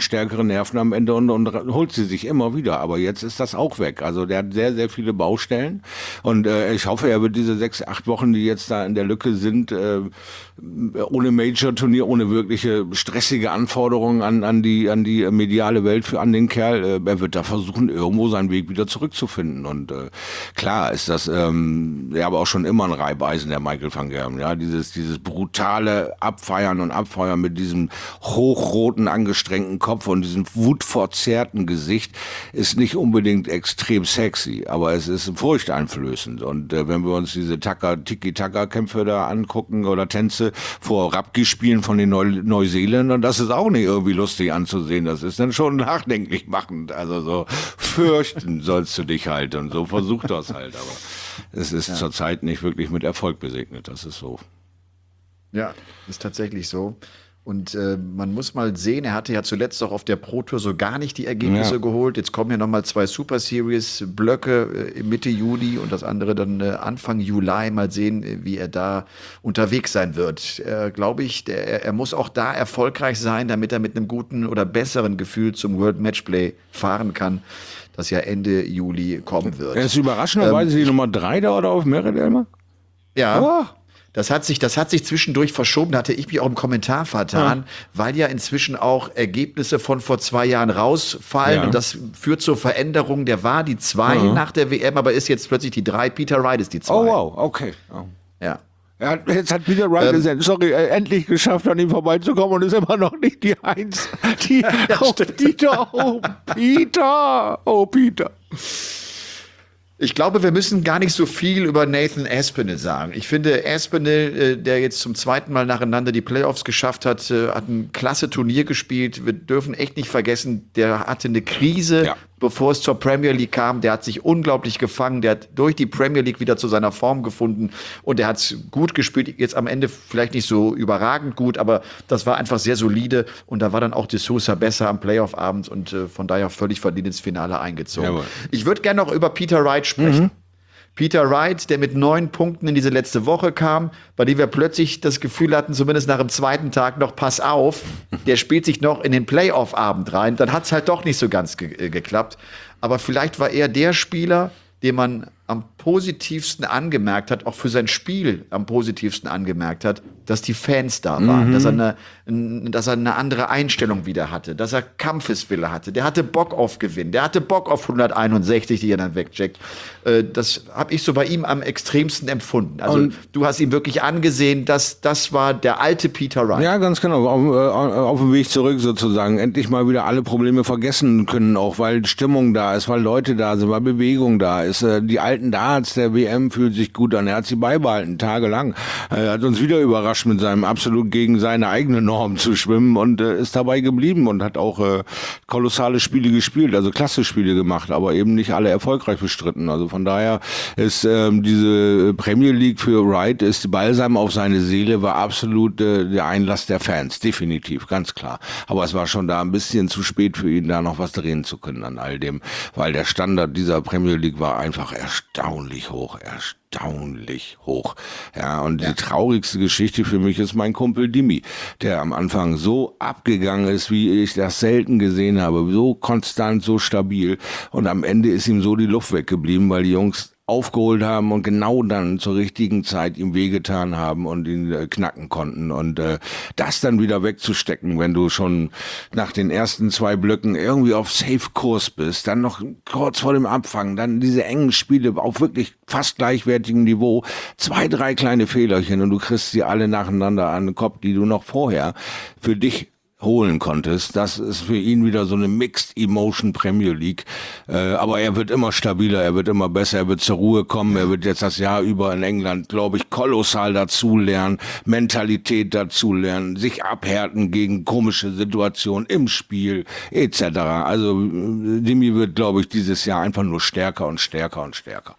stärkere Nerven am Ende und, und holt sie sich immer wieder. Aber jetzt ist das auch weg. Also der hat sehr, sehr viele Baustellen. Und äh, ich hoffe, er wird diese sechs, acht Wochen, die jetzt da in der Lücke sind, äh, ohne Major-Turnier, ohne wirkliche stressige Anforderungen an, an, die, an die mediale Welt für an den Kerl, äh, er wird da versuchen, irgendwo seinen Weg wieder zurückzufinden. Und äh, klar ist das, ähm, ja, aber auch schon immer ein Reibeisen, der Michael van Gerwen. Ja, dieses, dieses brutale Abfeiern und Abfeuern mit diesem hochroten, angestrengten Kopf und diesem wutverzerrten Gesicht ist nicht unbedingt extrem sexy, aber es ist furchteinflößend. Und äh, wenn wir uns diese Taka, Tiki-Taka-Kämpfe da angucken oder Tänze vor Rugby-Spielen von den Neu Neuseeländern, das ist auch nicht irgendwie lustig anzusehen. Das ist dann schon nachdenklich machend. Also so fürchten sollst du dich halt und so versuch das halt. Aber es ist ja zurzeit nicht wirklich mit Erfolg besegnet. Das ist so. Ja, ist tatsächlich so. Und äh, man muss mal sehen, er hatte ja zuletzt auch auf der Pro Tour so gar nicht die Ergebnisse ja. geholt. Jetzt kommen ja nochmal zwei Super Series Blöcke äh, Mitte Juli und das andere dann äh, Anfang Juli. Mal sehen, äh, wie er da unterwegs sein wird. Äh, Glaube ich, der, er muss auch da erfolgreich sein, damit er mit einem guten oder besseren Gefühl zum World Matchplay fahren kann, das ja Ende Juli kommen wird. Er ist überraschenderweise ähm, die Nummer drei da oder auf Merit, Elmar? Ja. Oh. Das hat sich, das hat sich zwischendurch verschoben, da hatte ich mich auch im Kommentar vertan, ja. weil ja inzwischen auch Ergebnisse von vor zwei Jahren rausfallen ja. und das führt zur Veränderung. Der war die zwei ja. nach der W M, aber ist jetzt plötzlich die drei. Peter Wright ist die zwei. Oh wow, okay. Oh. Ja. Er hat, jetzt hat Peter Wright ähm, es, sorry, äh, endlich geschafft, an ihm vorbeizukommen und ist immer noch nicht die Eins. Die, ja, oh, Peter, oh Peter, oh Peter. Ich glaube, wir müssen gar nicht so viel über Nathan Aspinall sagen. Ich finde, Aspinall, äh, der jetzt zum zweiten Mal nacheinander die Playoffs geschafft hat, äh, hat ein klasse Turnier gespielt. Wir dürfen echt nicht vergessen, der hatte eine Krise, ja. bevor es zur Premier League kam. Der hat sich unglaublich gefangen. Der hat durch die Premier League wieder zu seiner Form gefunden. Und der hat gut gespielt. Jetzt am Ende vielleicht nicht so überragend gut, aber das war einfach sehr solide. Und da war dann auch De Sousa besser am Playoff-Abend und äh, von daher völlig verdient ins Finale eingezogen. Jawohl. Ich würde gerne noch über Peter Wright sprechen. Mhm. Peter Wright, der mit neun Punkten in diese letzte Woche kam, bei dem wir plötzlich das Gefühl hatten, zumindest nach dem zweiten Tag noch, pass auf, der spielt sich noch in den Playoff-Abend rein. Dann hat es halt doch nicht so ganz ge äh, geklappt. Aber vielleicht war er der Spieler, den man am positivsten angemerkt hat, auch für sein Spiel am positivsten angemerkt hat, dass die Fans da waren, mhm. dass, er eine, dass er eine andere Einstellung wieder hatte, dass er Kampfeswille hatte, der hatte Bock auf Gewinn, der hatte Bock auf hunderteinundsechzig, die er dann wegcheckt. Das habe ich so bei ihm am extremsten empfunden. Also und du hast ihn wirklich angesehen, dass das war der alte Peter Wright. Ja, ganz genau, auf, auf dem Weg zurück sozusagen, endlich mal wieder alle Probleme vergessen können, auch weil Stimmung da ist, weil Leute da sind, weil Bewegung da ist. Die alten Darts der W M fühlen sich gut an, er hat sie beibehalten, tagelang. Er hat uns wieder überrascht, mit seinem absolut gegen seine eigene Norm zu schwimmen und äh, ist dabei geblieben und hat auch äh, kolossale Spiele gespielt, also klasse Spiele gemacht, aber eben nicht alle erfolgreich bestritten. Also von daher ist ähm, diese Premier League für Wright, ist Balsam auf seine Seele, war absolut äh, der Einlass der Fans, definitiv, ganz klar. Aber es war schon da ein bisschen zu spät für ihn, da noch was drehen zu können an all dem, weil der Standard dieser Premier League war einfach erstaunlich hoch, erstaunlich. erstaunlich hoch. Ja, und ja. die traurigste Geschichte für mich ist mein Kumpel Dimi, der am Anfang so abgegangen ist, wie ich das selten gesehen habe, so konstant, so stabil und am Ende ist ihm so die Luft weggeblieben, weil die Jungs aufgeholt haben und genau dann zur richtigen Zeit ihm wehgetan haben und ihn äh, knacken konnten. Und äh, das dann wieder wegzustecken, wenn du schon nach den ersten zwei Blöcken irgendwie auf Safe-Kurs bist, dann noch kurz vor dem Abfang, dann diese engen Spiele auf wirklich fast gleichwertigem Niveau, zwei, drei kleine Fehlerchen und du kriegst sie alle nacheinander an den Kopf, die du noch vorher für dich holen konntest. Das ist für ihn wieder so eine Mixed Emotion Premier League. Äh, aber er wird immer stabiler, er wird immer besser, er wird zur Ruhe kommen, er wird jetzt das Jahr über in England, glaube ich, kolossal dazulernen, Mentalität dazulernen, sich abhärten gegen komische Situationen im Spiel et cetera. Also Dimi wird, glaube ich, dieses Jahr einfach nur stärker und stärker und stärker.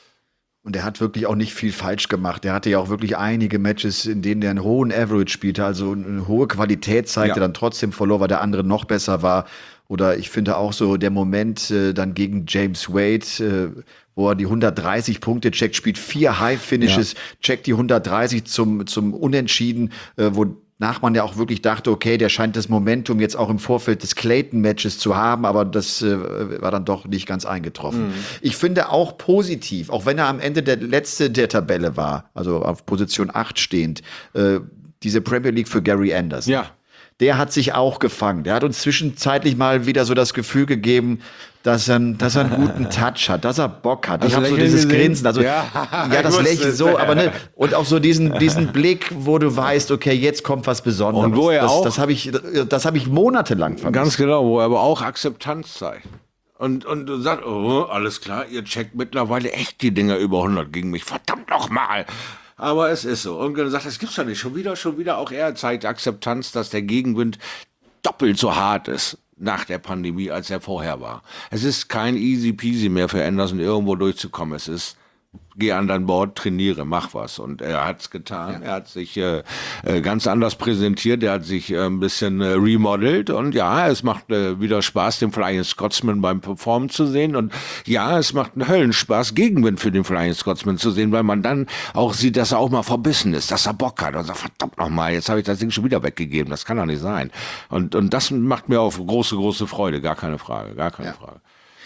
Und er hat wirklich auch nicht viel falsch gemacht. Er hatte ja auch wirklich einige Matches, in denen er einen hohen Average spielte, also eine hohe Qualität zeigte, ja. dann trotzdem verlor, weil der andere noch besser war. Oder ich finde auch so der Moment äh, dann gegen James Wade, äh, wo er die hundertdreißig Punkte checkt, spielt vier High-Finishes, ja. checkt die hundertdreißig zum, zum Unentschieden, äh, wo nach man ja auch wirklich dachte, okay, der scheint das Momentum jetzt auch im Vorfeld des Clayton-Matches zu haben, aber das äh, war dann doch nicht ganz eingetroffen. Mhm. Ich finde auch positiv, auch wenn er am Ende der Letzte der Tabelle war, also auf Position acht stehend, äh, diese Premier League für Gary Anderson. Ja. Der hat sich auch gefangen. Der hat uns zwischenzeitlich mal wieder so das Gefühl gegeben, dass er, dass er einen guten Touch hat, dass er Bock hat. Hast ich habe so Lächeln dieses gesehen? Grinsen, also Ja, ja das ich wusste Lächeln es. so, aber ne, und auch so diesen diesen Blick, wo du weißt, okay, jetzt kommt was Besonderes. Und wo er das, auch- das habe ich, das habe ich monatelang vermisst. Ganz genau, wo er aber auch Akzeptanz zeigt. Und, und du sagst, oh, alles klar, ihr checkt mittlerweile echt die Dinger über hundert gegen mich. Verdammt nochmal. Aber es ist so. Und gesagt, das gibt's doch nicht. Schon wieder, schon wieder. Auch er zeigt Akzeptanz, dass der Gegenwind doppelt so hart ist nach der Pandemie, als er vorher war. Es ist kein easy peasy mehr für Anderson, irgendwo durchzukommen. Es ist, geh an dein Board, trainiere, mach was. Und er hat's getan. Ja. Er hat sich äh, äh, ganz anders präsentiert. Er hat sich äh, ein bisschen äh, remodelt. Und ja, es macht äh, wieder Spaß, den Flying Scotsman beim Performen zu sehen. Und ja, es macht einen Höllenspaß, Gegenwind für den Flying Scotsman zu sehen, weil man dann auch sieht, dass er auch mal verbissen ist, dass er Bock hat. Und sagt, verdammt nochmal, jetzt habe ich das Ding schon wieder weggegeben. Das kann doch nicht sein. Und, und das macht mir auch große, große Freude. Gar keine Frage, gar keine Ja. Frage.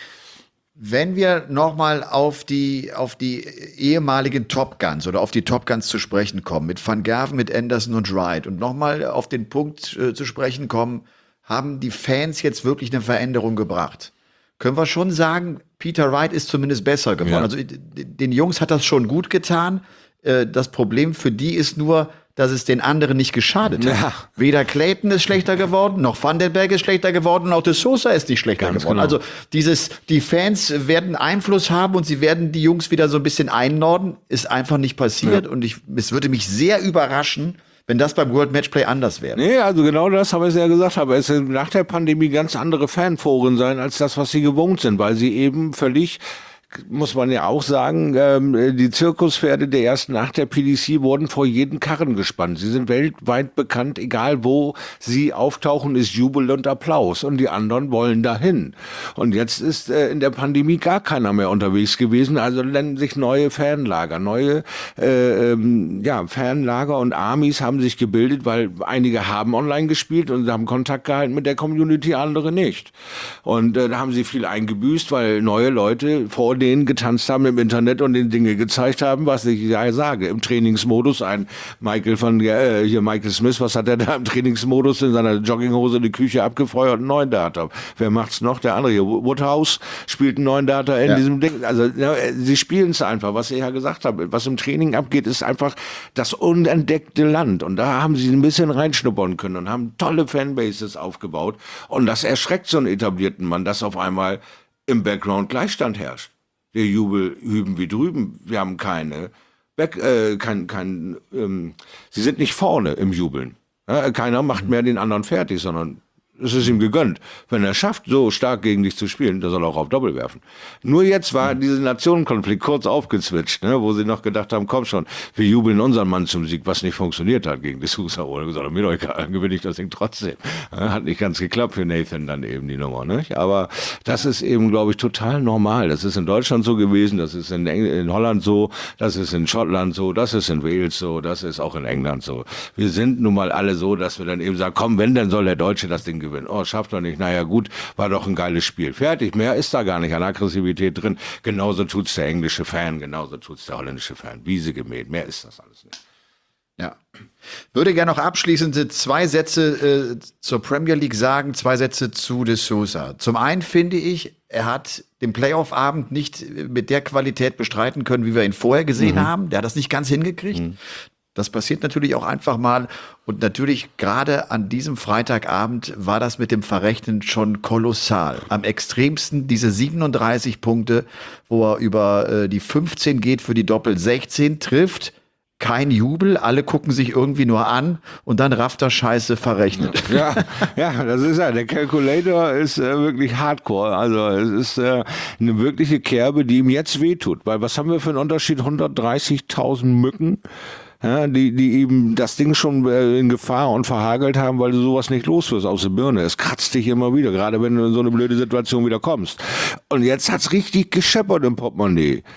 Wenn wir nochmal auf die, auf die ehemaligen Top Guns oder auf die Top Guns zu sprechen kommen, mit Van Gerven, mit Anderson und Wright und nochmal auf den Punkt äh, zu sprechen kommen, haben die Fans jetzt wirklich eine Veränderung gebracht? Können wir schon sagen, Peter Wright ist zumindest besser geworden. Ja. Also d- den Jungs hat das schon gut getan. Äh, das Problem für die ist nur, dass es den anderen nicht geschadet hat. Ja. Weder Clayton ist schlechter geworden, noch Van den Berg ist schlechter geworden, und auch De Sosa ist nicht schlechter Ganz geworden. genau. Also dieses, die Fans werden Einfluss haben und sie werden die Jungs wieder so ein bisschen einnorden, ist einfach nicht passiert. Ja. Und ich, es würde mich sehr überraschen, wenn das beim World Matchplay anders wäre. Nee, also genau das habe ich ja gesagt, aber es sind nach der Pandemie ganz andere Fanforen sein, als das, was sie gewohnt sind, weil sie eben völlig, muss man ja auch sagen, ähm, die Zirkuspferde der ersten Nacht der P D C wurden vor jeden Karren gespannt. Sie sind weltweit bekannt, egal wo sie auftauchen, ist Jubel und Applaus und die anderen wollen dahin. Und jetzt ist äh, in der Pandemie gar keiner mehr unterwegs gewesen, also nennen sich neue Fanlager, neue äh, ähm, ja, Fanlager und Armies haben sich gebildet, weil einige haben online gespielt und haben Kontakt gehalten mit der Community, andere nicht. Und äh, da haben sie viel eingebüßt, weil neue Leute vor denen getanzt haben im Internet und den Dinge gezeigt haben, was ich ja sage, im Trainingsmodus. Ein Michael von äh, hier Michael Smith, was hat er da im Trainingsmodus in seiner Jogginghose in die Küche abgefeuert, einen neuen Data. Wer macht's noch? Der andere hier, Woodhouse spielt einen neuen Data in Ja. diesem Ding. Also ja, sie spielen es einfach, was ich ja gesagt habe. Was im Training abgeht, ist einfach das unentdeckte Land. Und da haben sie ein bisschen reinschnuppern können und haben tolle Fanbases aufgebaut. Und das erschreckt so einen etablierten Mann, dass auf einmal im Background Gleichstand herrscht. Der Jubel hüben wie drüben. Wir haben keine, Back, äh, kein, kein, ähm, sie sind nicht vorne im Jubeln. Ja, keiner macht mehr den anderen fertig, sondern es ist ihm gegönnt. Wenn er schafft, so stark gegen dich zu spielen, dann soll er auch auf Doppel werfen. Nur jetzt war dieser Nationenkonflikt kurz aufgezwitscht, ne, wo sie noch gedacht haben, komm schon, wir jubeln unseren Mann zum Sieg, was nicht funktioniert hat gegen die Sousa. Oder gesagt, mir doch egal, dann gewinne ich das Ding trotzdem. Ja, hat nicht ganz geklappt für Nathan dann eben die Nummer. Ne? Aber das ist eben, glaube ich, total normal. Das ist in Deutschland so gewesen, das ist in, Eng in Holland so, das ist in Schottland so, das ist in Wales so, das ist auch in England so. Wir sind nun mal alle so, dass wir dann eben sagen, komm, wenn, dann soll der Deutsche das Ding gewinnen. Oh, schafft er nicht. Naja, gut, war doch ein geiles Spiel. Fertig, mehr ist da gar nicht an Aggressivität drin. Genauso tut's der englische Fan, genauso tut's der holländische Fan. Wiese gemäht, mehr ist das alles nicht. Ja. Würde gerne noch abschließend zwei Sätze äh, zur Premier League sagen, zwei Sätze zu De Sousa. Zum einen finde ich, er hat den Playoff-Abend nicht mit der Qualität bestreiten können, wie wir ihn vorher gesehen mhm. haben. Der hat das nicht ganz hingekriegt. Mhm. Das passiert natürlich auch einfach mal. Und natürlich gerade an diesem Freitagabend war das mit dem Verrechnen schon kolossal. Am extremsten diese siebenunddreißig Punkte, wo er über äh, die fünfzehn geht für die Doppel sechzehn, trifft. Kein Jubel, alle gucken sich irgendwie nur an und dann rafft er Scheiße verrechnet. Ja, ja, das ist ja, der Calculator ist äh, wirklich hardcore. Also es ist äh, eine wirkliche Kerbe, die ihm jetzt wehtut. Weil was haben wir für einen Unterschied? hundertdreißigtausend Mücken, ja, die, die eben das Ding schon äh, in Gefahr und verhagelt haben, weil du sowas nicht los wirst aus der Birne. Es kratzt dich immer wieder, gerade wenn du in so eine blöde Situation wieder kommst. Und jetzt hat's richtig gescheppert im Portemonnaie.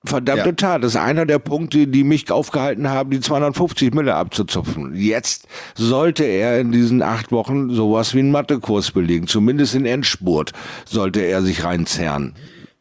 Verdammte Ja. Tat, das ist einer der Punkte, die mich aufgehalten haben, die zweihundertfünfzig Mille abzuzupfen. Jetzt sollte er in diesen acht Wochen sowas wie einen Mathekurs belegen. Zumindest in Endspurt sollte er sich reinzerren.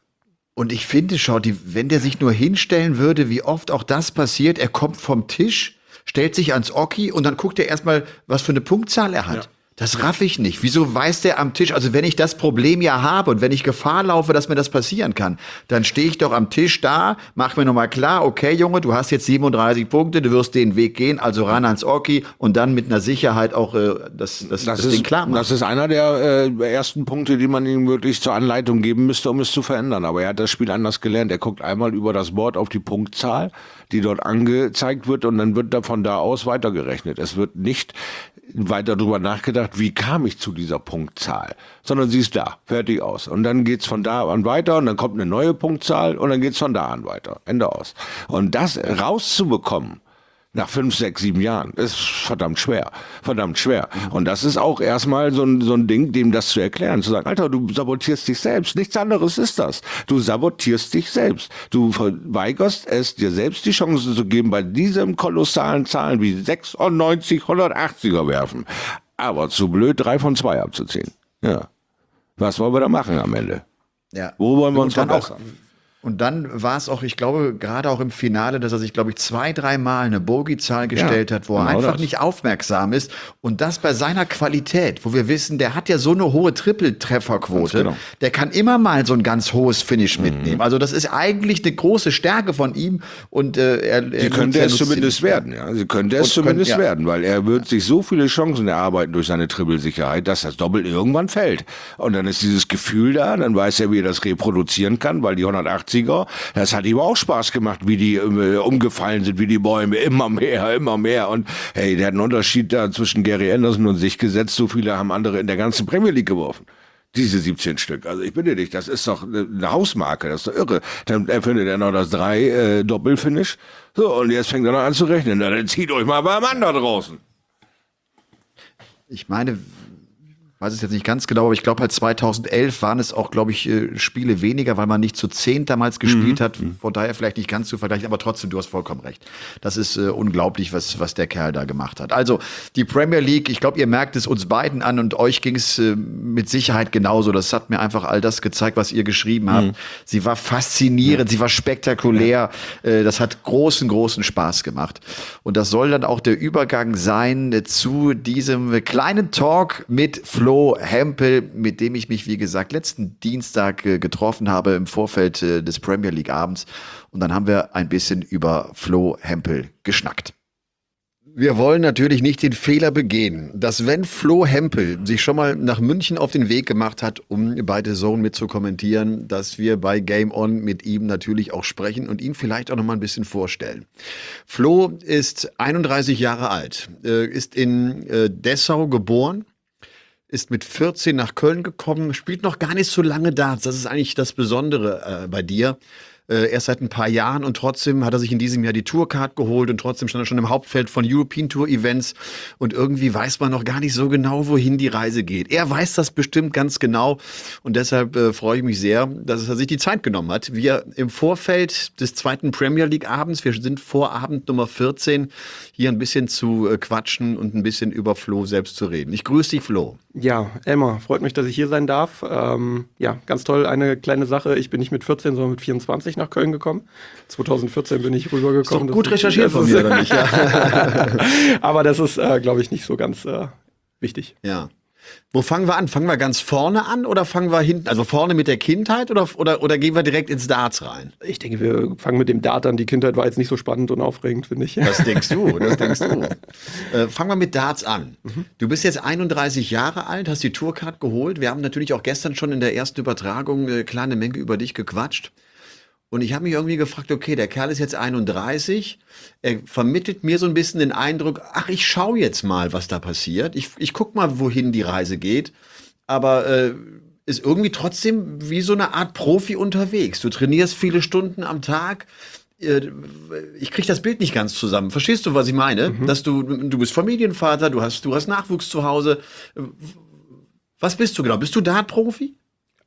Und ich finde, schau, die, wenn der sich nur hinstellen würde, wie oft auch das passiert, er kommt vom Tisch, stellt sich ans Oki und dann guckt er erstmal, was für eine Punktzahl er hat. Ja. Das raff ich nicht. Wieso weiß der am Tisch, also wenn ich das Problem ja habe und wenn ich Gefahr laufe, dass mir das passieren kann, dann stehe ich doch am Tisch da, mach mir nochmal klar, okay Junge, du hast jetzt siebenunddreißig Punkte, du wirst den Weg gehen, also ran ans Oki und dann mit einer Sicherheit auch äh, das, das, das, das ist, Ding klar machen. Das ist einer der äh, ersten Punkte, die man ihm wirklich zur Anleitung geben müsste, um es zu verändern. Aber er hat das Spiel anders gelernt. Er guckt einmal über das Board auf die Punktzahl, die dort angezeigt wird und dann wird da von da aus weitergerechnet. Es wird nicht weiter drüber nachgedacht, wie kam ich zu dieser Punktzahl, sondern sie ist da, fertig aus. Und dann geht's von da an weiter und dann kommt eine neue Punktzahl und dann geht's von da an weiter, Ende aus. Und das rauszubekommen, nach fünf, sechs, sieben Jahren, ist verdammt schwer. Verdammt schwer. Und das ist auch erstmal so ein, so ein Ding, dem das zu erklären, zu sagen, Alter, du sabotierst dich selbst. Nichts anderes ist das. Du sabotierst dich selbst. Du verweigerst es, dir selbst die Chance zu geben, bei diesem kolossalen Zahlen wie sechsundneunzig, hundertachtziger werfen. Aber zu blöd, drei von zwei abzuziehen. Ja. Was wollen wir da machen am Ende? Ja. Wo wollen wir uns Und dann verbessern? auch, und dann war es auch, ich glaube, gerade auch im Finale, dass er sich, glaube ich, zwei, dreimal eine Bogey-Zahl gestellt Ja, hat, wo er genau einfach das. nicht aufmerksam ist. Und das bei seiner Qualität, wo wir wissen, der hat ja so eine hohe Triple-Trefferquote. Ganz genau. Der kann immer mal so ein ganz hohes Finish mitnehmen. Also das ist eigentlich eine große Stärke von ihm. Und äh, er, Sie er könnte er es nutzt zumindest sie- werden, ja. Sie könnte es Und können- zumindest ja. werden, weil er wird sich so viele Chancen erarbeiten durch seine Triple-Sicherheit, dass das Doppel irgendwann fällt. Und dann ist dieses Gefühl da, dann weiß er, wie er das reproduzieren kann, weil die hundertachtziger, das hat ihm auch Spaß gemacht, wie die äh, umgefallen sind, wie die Bäume, immer mehr, immer mehr. Und hey, der hat einen Unterschied da zwischen Gary Anderson und sich gesetzt, so viele haben andere in der ganzen Premier League geworfen. Diese siebzehn Stück. Also ich bitte dich, das ist doch eine Hausmarke, das ist doch irre. Dann erfindet er noch das drei äh, Doppelfinish. So, und jetzt fängt er noch an zu rechnen. Na, dann zieht euch mal beim Mann da draußen. Ich meine, weiß es jetzt nicht ganz genau, aber ich glaube halt zweitausendelf waren es auch, glaube ich, äh, Spiele weniger, weil man nicht zu zehn damals gespielt hat. Von daher vielleicht nicht ganz zu vergleichen, aber trotzdem, du hast vollkommen recht. Das ist äh, unglaublich, was, was der Kerl da gemacht hat. Also die Premier League, ich glaube, ihr merkt es uns beiden an und euch ging es äh, mit Sicherheit genauso. Das hat mir einfach all das gezeigt, was ihr geschrieben habt. Sie war faszinierend, sie war spektakulär. Äh, das hat großen, großen Spaß gemacht. Und das soll dann auch der Übergang sein äh, zu diesem kleinen Talk mit Flo Hempel, mit dem ich mich, wie gesagt, letzten Dienstag äh, getroffen habe im Vorfeld äh, des Premier League Abends. Und dann haben wir ein bisschen über Flo Hempel geschnackt. Wir wollen natürlich nicht den Fehler begehen, dass wenn Flo Hempel sich schon mal nach München auf den Weg gemacht hat, um bei The Zone mit zu kommentieren, dass wir bei Game On mit ihm natürlich auch sprechen und ihn vielleicht auch noch mal ein bisschen vorstellen. Flo ist einunddreißig Jahre alt, äh, ist in äh, Dessau geboren, ist mit vierzehn nach Köln gekommen, spielt noch gar nicht so lange Darts. Das ist eigentlich das Besondere äh, bei dir. Äh, erst seit ein paar Jahren und trotzdem hat er sich in diesem Jahr die Tourcard geholt und trotzdem stand er schon im Hauptfeld von European Tour Events und irgendwie weiß man noch gar nicht so genau, wohin die Reise geht. Er weiß das bestimmt ganz genau und deshalb äh, freue ich mich sehr, dass er sich die Zeit genommen hat. Wir im Vorfeld des zweiten Premier League Abends, wir sind vor Abend Nummer vierzehn, hier ein bisschen zu äh, quatschen und ein bisschen über Flo selbst zu reden. Ich grüße dich, Flo. Ja, Elmar, freut mich, dass ich hier sein darf. Ähm, ja, ganz toll, eine kleine Sache. Ich bin nicht mit vierzehn, sondern mit vierundzwanzig nach Köln gekommen. zweitausendvierzehn bin ich rübergekommen. Ist doch gut Das ist- recherchiert das von ist- mir, oder nicht? Ja. Aber das ist, äh, glaube ich, nicht so ganz äh, wichtig. Ja. Wo fangen wir an? Fangen wir ganz vorne an oder fangen wir hinten? Also vorne mit der Kindheit oder, oder, oder gehen wir direkt ins Darts rein? Ich denke, wir fangen mit dem Dart an. Die Kindheit war jetzt nicht so spannend und aufregend, finde ich. Das denkst du, das denkst du. Äh, fangen wir mit Darts an. Du bist jetzt einunddreißig Jahre alt, hast die Tourcard geholt. Wir haben natürlich auch gestern schon in der ersten Übertragung eine kleine Menge über dich gequatscht. Und ich habe mich irgendwie gefragt, okay, der Kerl ist jetzt einunddreißig, er vermittelt mir so ein bisschen den Eindruck, ach, ich schaue jetzt mal, was da passiert. Ich, ich guck mal, wohin die Reise geht. Aber äh, ist irgendwie trotzdem wie so eine Art Profi unterwegs. Du trainierst viele Stunden am Tag. Äh, Ich kriege das Bild nicht ganz zusammen. Verstehst du, was ich meine? Dass du, du bist Familienvater, du hast, du hast Nachwuchs zu Hause. Was bist du genau? Bist du Dart-Profi?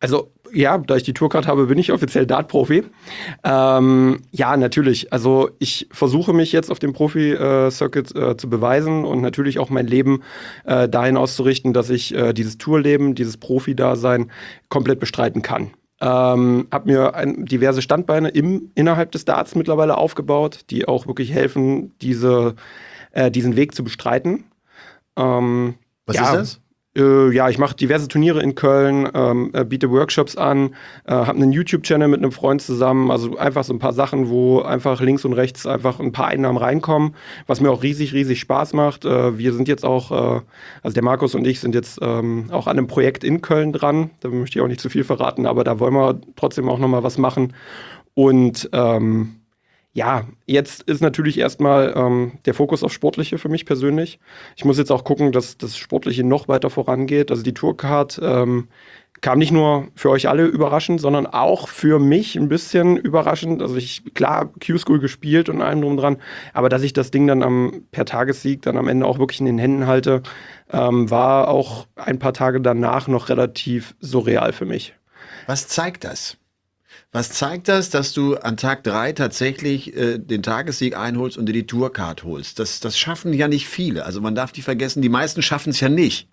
Also ja, da ich die Tourcard habe, bin ich offiziell Dart-Profi. Ähm, ja, natürlich. Also ich versuche mich jetzt auf dem Profi-Circuit äh, zu beweisen und natürlich auch mein Leben äh, dahin auszurichten, dass ich äh, dieses Tourleben, dieses Profi-Dasein komplett bestreiten kann. Ähm, hab mir ein, diverse Standbeine im, innerhalb des Darts mittlerweile aufgebaut, die auch wirklich helfen, diese, äh, diesen Weg zu bestreiten. Ähm, Was ja, ist das? Äh, ja, ich mache diverse Turniere in Köln, ähm, äh, biete Workshops an, äh, habe einen YouTube-Channel mit einem Freund zusammen, also einfach so ein paar Sachen, wo einfach links und rechts einfach ein paar Einnahmen reinkommen, was mir auch riesig, riesig Spaß macht. Äh, wir sind jetzt auch, äh, also der Markus und ich sind jetzt ähm, auch an einem Projekt in Köln dran, da möchte ich auch nicht zu viel verraten, aber da wollen wir trotzdem auch nochmal was machen und ähm, ja, jetzt ist natürlich erstmal ähm, der Fokus auf Sportliche für mich persönlich. Ich muss jetzt auch gucken, dass das Sportliche noch weiter vorangeht. Also die Tourcard ähm, kam nicht nur für euch alle überraschend, sondern auch für mich ein bisschen überraschend. Also ich, klar, Q-School gespielt und allem drum dran, aber dass ich das Ding dann am, per Tagessieg dann am Ende auch wirklich in den Händen halte, ähm, war auch ein paar Tage danach noch relativ surreal für mich. Was zeigt das? Was zeigt das, dass du an Tag drei tatsächlich äh, den Tagessieg einholst und dir die Tourcard holst? Das, das schaffen ja nicht viele. Also man darf nicht vergessen, die meisten schaffen es ja nicht.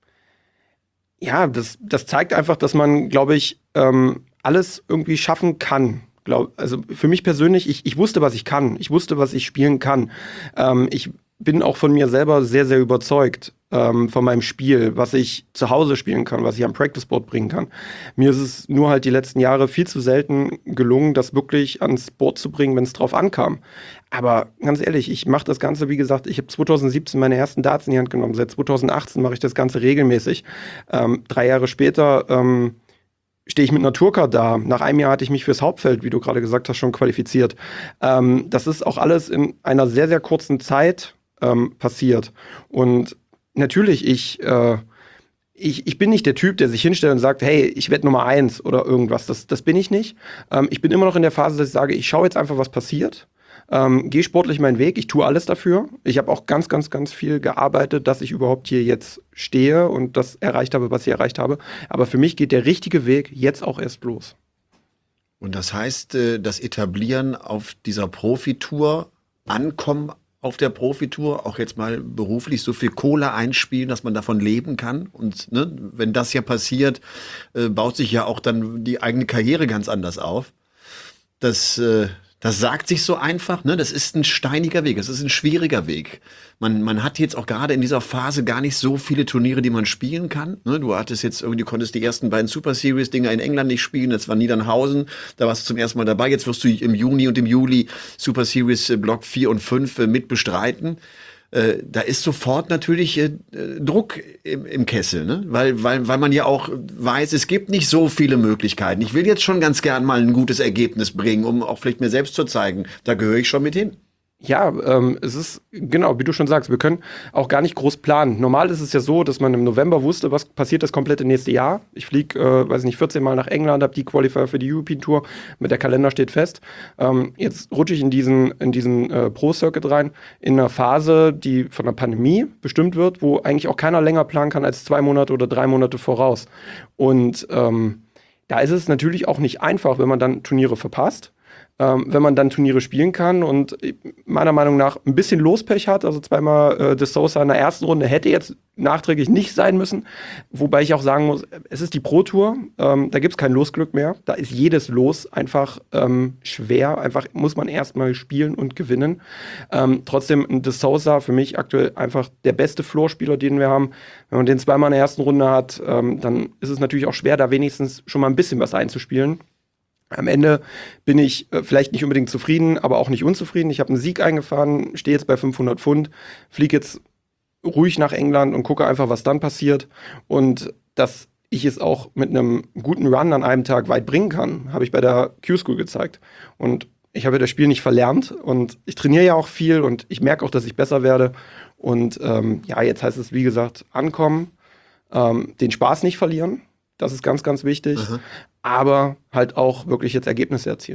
Ja, das, das zeigt einfach, dass man, glaube ich, ähm, alles irgendwie schaffen kann. Glaub, also für mich persönlich, ich, ich wusste, was ich kann. Ich wusste, was ich spielen kann. Ähm, ich bin auch von mir selber sehr, sehr überzeugt ähm, von meinem Spiel, was ich zu Hause spielen kann, was ich am Practice-Board bringen kann. Mir ist es nur halt die letzten Jahre viel zu selten gelungen, das wirklich ans Board zu bringen, wenn es drauf ankam. Aber ganz ehrlich, ich mache das Ganze, wie gesagt, ich habe zwanzig siebzehn meine ersten Darts in die Hand genommen. Seit zwanzig achtzehn mache ich das Ganze regelmäßig. Ähm, drei Jahre später ähm, stehe ich mit einer Tourcard da. Nach einem Jahr hatte ich mich fürs Hauptfeld, wie du gerade gesagt hast, schon qualifiziert. Ähm, das ist auch alles in einer sehr, sehr kurzen Zeit ähm, passiert. Und natürlich, ich, äh, ich, ich bin nicht der Typ, der sich hinstellt und sagt, hey, ich werde Nummer eins oder irgendwas. Das, das bin ich nicht. Ähm, ich bin immer noch in der Phase, dass ich sage, ich schaue jetzt einfach, was passiert. Ähm, gehe sportlich meinen Weg, ich tue alles dafür. Ich habe auch ganz, ganz, ganz viel gearbeitet, dass ich überhaupt hier jetzt stehe und das erreicht habe, was ich erreicht habe. Aber für mich geht der richtige Weg jetzt auch erst los. Und das heißt, äh, das Etablieren auf dieser Profitour, Ankommen auf der Profitour, auch jetzt mal beruflich so viel Kohle einspielen, dass man davon leben kann. Und ne, wenn das ja passiert, äh, baut sich ja auch dann die eigene Karriere ganz anders auf. Das, äh, das sagt sich so einfach, ne? Das ist ein steiniger Weg, es ist ein schwieriger Weg. Man, man hat jetzt auch gerade in dieser Phase gar nicht so viele Turniere, die man spielen kann. Ne? Du hattest jetzt irgendwie, du konntest die ersten beiden Super Series-Dinger in England nicht spielen. Das war Niedernhausen, da warst du zum ersten Mal dabei. Jetzt wirst du im Juni und im Juli Super Series äh, Block vier und fünf äh, mit bestreiten. Äh, da ist sofort natürlich äh, Druck im, im Kessel, ne? Weil, weil, weil man ja auch weiß, es gibt nicht so viele Möglichkeiten. Ich will jetzt schon ganz gern mal ein gutes Ergebnis bringen, um auch vielleicht mir selbst zu zeigen, da gehöre ich schon mit hin. Ja, ähm, es ist, genau, wie du schon sagst, wir können auch gar nicht groß planen. Normal ist es ja so, dass man im November wusste, was passiert das komplette nächste Jahr. Ich fliege, äh, weiß nicht, vierzehn Mal nach England, habe die Qualifier für die European Tour, mit der Kalender steht fest. Ähm, jetzt rutsche ich in diesen, in diesen äh, Pro-Circuit rein, in einer Phase, die von der Pandemie bestimmt wird, wo eigentlich auch keiner länger planen kann als zwei Monate oder drei Monate voraus. Und ähm, da ist es natürlich auch nicht einfach, wenn man dann Turniere verpasst. Ähm, wenn man dann Turniere spielen kann und meiner Meinung nach ein bisschen Lospech hat, also zweimal äh, De Sousa in der ersten Runde hätte jetzt nachträglich nicht sein müssen, wobei ich auch sagen muss, es ist die Pro-Tour, ähm, da gibt es kein Losglück mehr, da ist jedes Los einfach ähm, schwer, einfach muss man erstmal spielen und gewinnen. Ähm, trotzdem ein De Sousa für mich aktuell einfach der beste Floorspieler, den wir haben. Wenn man den zweimal in der ersten Runde hat, ähm, dann ist es natürlich auch schwer, da wenigstens schon mal ein bisschen was einzuspielen. Am Ende bin ich äh, vielleicht nicht unbedingt zufrieden, aber auch nicht unzufrieden. Ich habe einen Sieg eingefahren, stehe jetzt bei fünfhundert Pfund, fliege jetzt ruhig nach England und gucke einfach, was dann passiert. Und dass ich es auch mit einem guten Run an einem Tag weit bringen kann, habe ich bei der Q-School gezeigt. Und ich habe das Spiel nicht verlernt und ich trainiere ja auch viel und ich merke auch, dass ich besser werde. Und ähm, ja, jetzt heißt es, wie gesagt, ankommen, ähm, den Spaß nicht verlieren. Das ist ganz, ganz wichtig. Mhm. Aber halt auch wirklich jetzt Ergebnisse erzielen.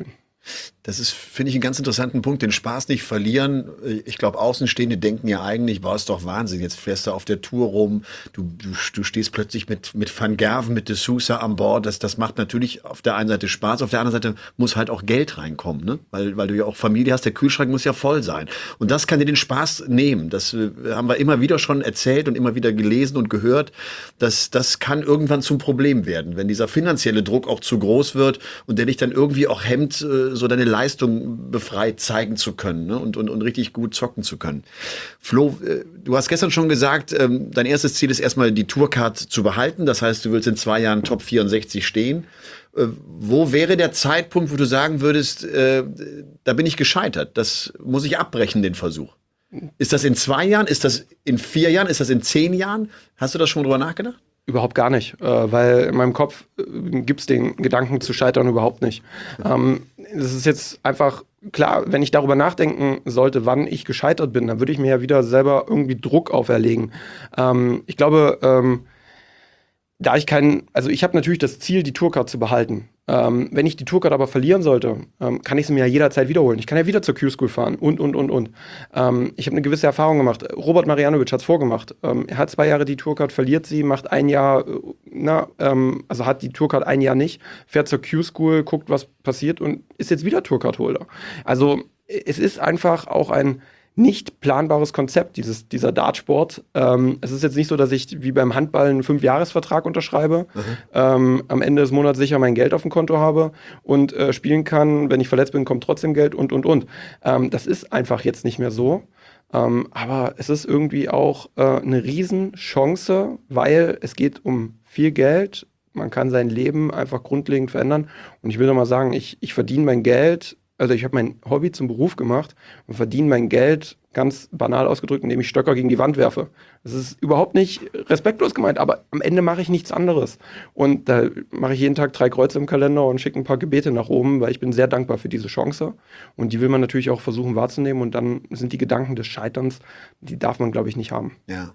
Das ist, finde ich, einen ganz interessanten Punkt, den Spaß nicht verlieren. Ich glaube, Außenstehende denken ja eigentlich, war es doch Wahnsinn, jetzt fährst du auf der Tour rum, du, du, du stehst plötzlich mit, mit Van Gerven, mit de Sousa an Bord. Das, das macht natürlich auf der einen Seite Spaß, auf der anderen Seite muss halt auch Geld reinkommen, ne? Weil, weil du ja auch Familie hast, der Kühlschrank muss ja voll sein. Und das kann dir den Spaß nehmen. Das äh, haben wir immer wieder schon erzählt und immer wieder gelesen und gehört. Das, das kann irgendwann zum Problem werden, wenn dieser finanzielle Druck auch zu groß wird und der dich dann irgendwie auch hemmt, äh, so deine Leistung befreit zeigen zu können, ne? und, und, und richtig gut zocken zu können. Flo, äh, du hast gestern schon gesagt, ähm, dein erstes Ziel ist erstmal die Tourcard zu behalten. Das heißt, du willst in zwei Jahren Top vierundsechzig stehen. Äh, wo wäre der Zeitpunkt, wo du sagen würdest, äh, da bin ich gescheitert, das muss ich abbrechen, den Versuch? Ist das in zwei Jahren? Ist das in vier Jahren? Ist das in zehn Jahren? Hast du da schon drüber nachgedacht? Überhaupt gar nicht, äh, weil in meinem Kopf äh, gibt es den Gedanken zu scheitern überhaupt nicht. Ähm, das ist jetzt einfach klar, wenn ich darüber nachdenken sollte, wann ich gescheitert bin, dann würde ich mir ja wieder selber irgendwie Druck auferlegen. Ähm, ich glaube, ähm, da ich keinen, also ich habe natürlich das Ziel, die Tourcard zu behalten. Ähm, wenn ich die Tourcard aber verlieren sollte, ähm, kann ich sie mir ja jederzeit wiederholen. Ich kann ja wieder zur Q-School fahren und, und, und, und. Ähm, ich habe eine gewisse Erfahrung gemacht. Robert Marjanovic hat es vorgemacht. Ähm, er hat zwei Jahre die Tourcard, verliert sie, macht ein Jahr, äh, na, ähm, also hat die Tourcard ein Jahr nicht, fährt zur Q-School, guckt, was passiert und ist jetzt wieder Tourcard-Holder. Also es ist einfach auch ein nicht planbares Konzept, dieses, dieser Dartsport. Ähm, es ist jetzt nicht so, dass ich wie beim Handball einen Fünfjahresvertrag unterschreibe, mhm. ähm, am Ende des Monats sicher mein Geld auf dem Konto habe und äh, spielen kann. Wenn ich verletzt bin, kommt trotzdem Geld und, und, und. Ähm, das ist einfach jetzt nicht mehr so. Ähm, aber es ist irgendwie auch äh, eine Riesenchance, weil es geht um viel Geld. Man kann sein Leben einfach grundlegend verändern. Und ich will noch mal sagen, ich, ich verdiene mein Geld. Also ich habe mein Hobby zum Beruf gemacht und verdiene mein Geld, ganz banal ausgedrückt, indem ich Stöcker gegen die Wand werfe. Das ist überhaupt nicht respektlos gemeint, aber am Ende mache ich nichts anderes. Und da mache ich jeden Tag drei Kreuze im Kalender und schicke ein paar Gebete nach oben, weil ich bin sehr dankbar für diese Chance. Und die will man natürlich auch versuchen wahrzunehmen. Und dann sind die Gedanken des Scheiterns, die darf man, glaube ich, nicht haben. Ja.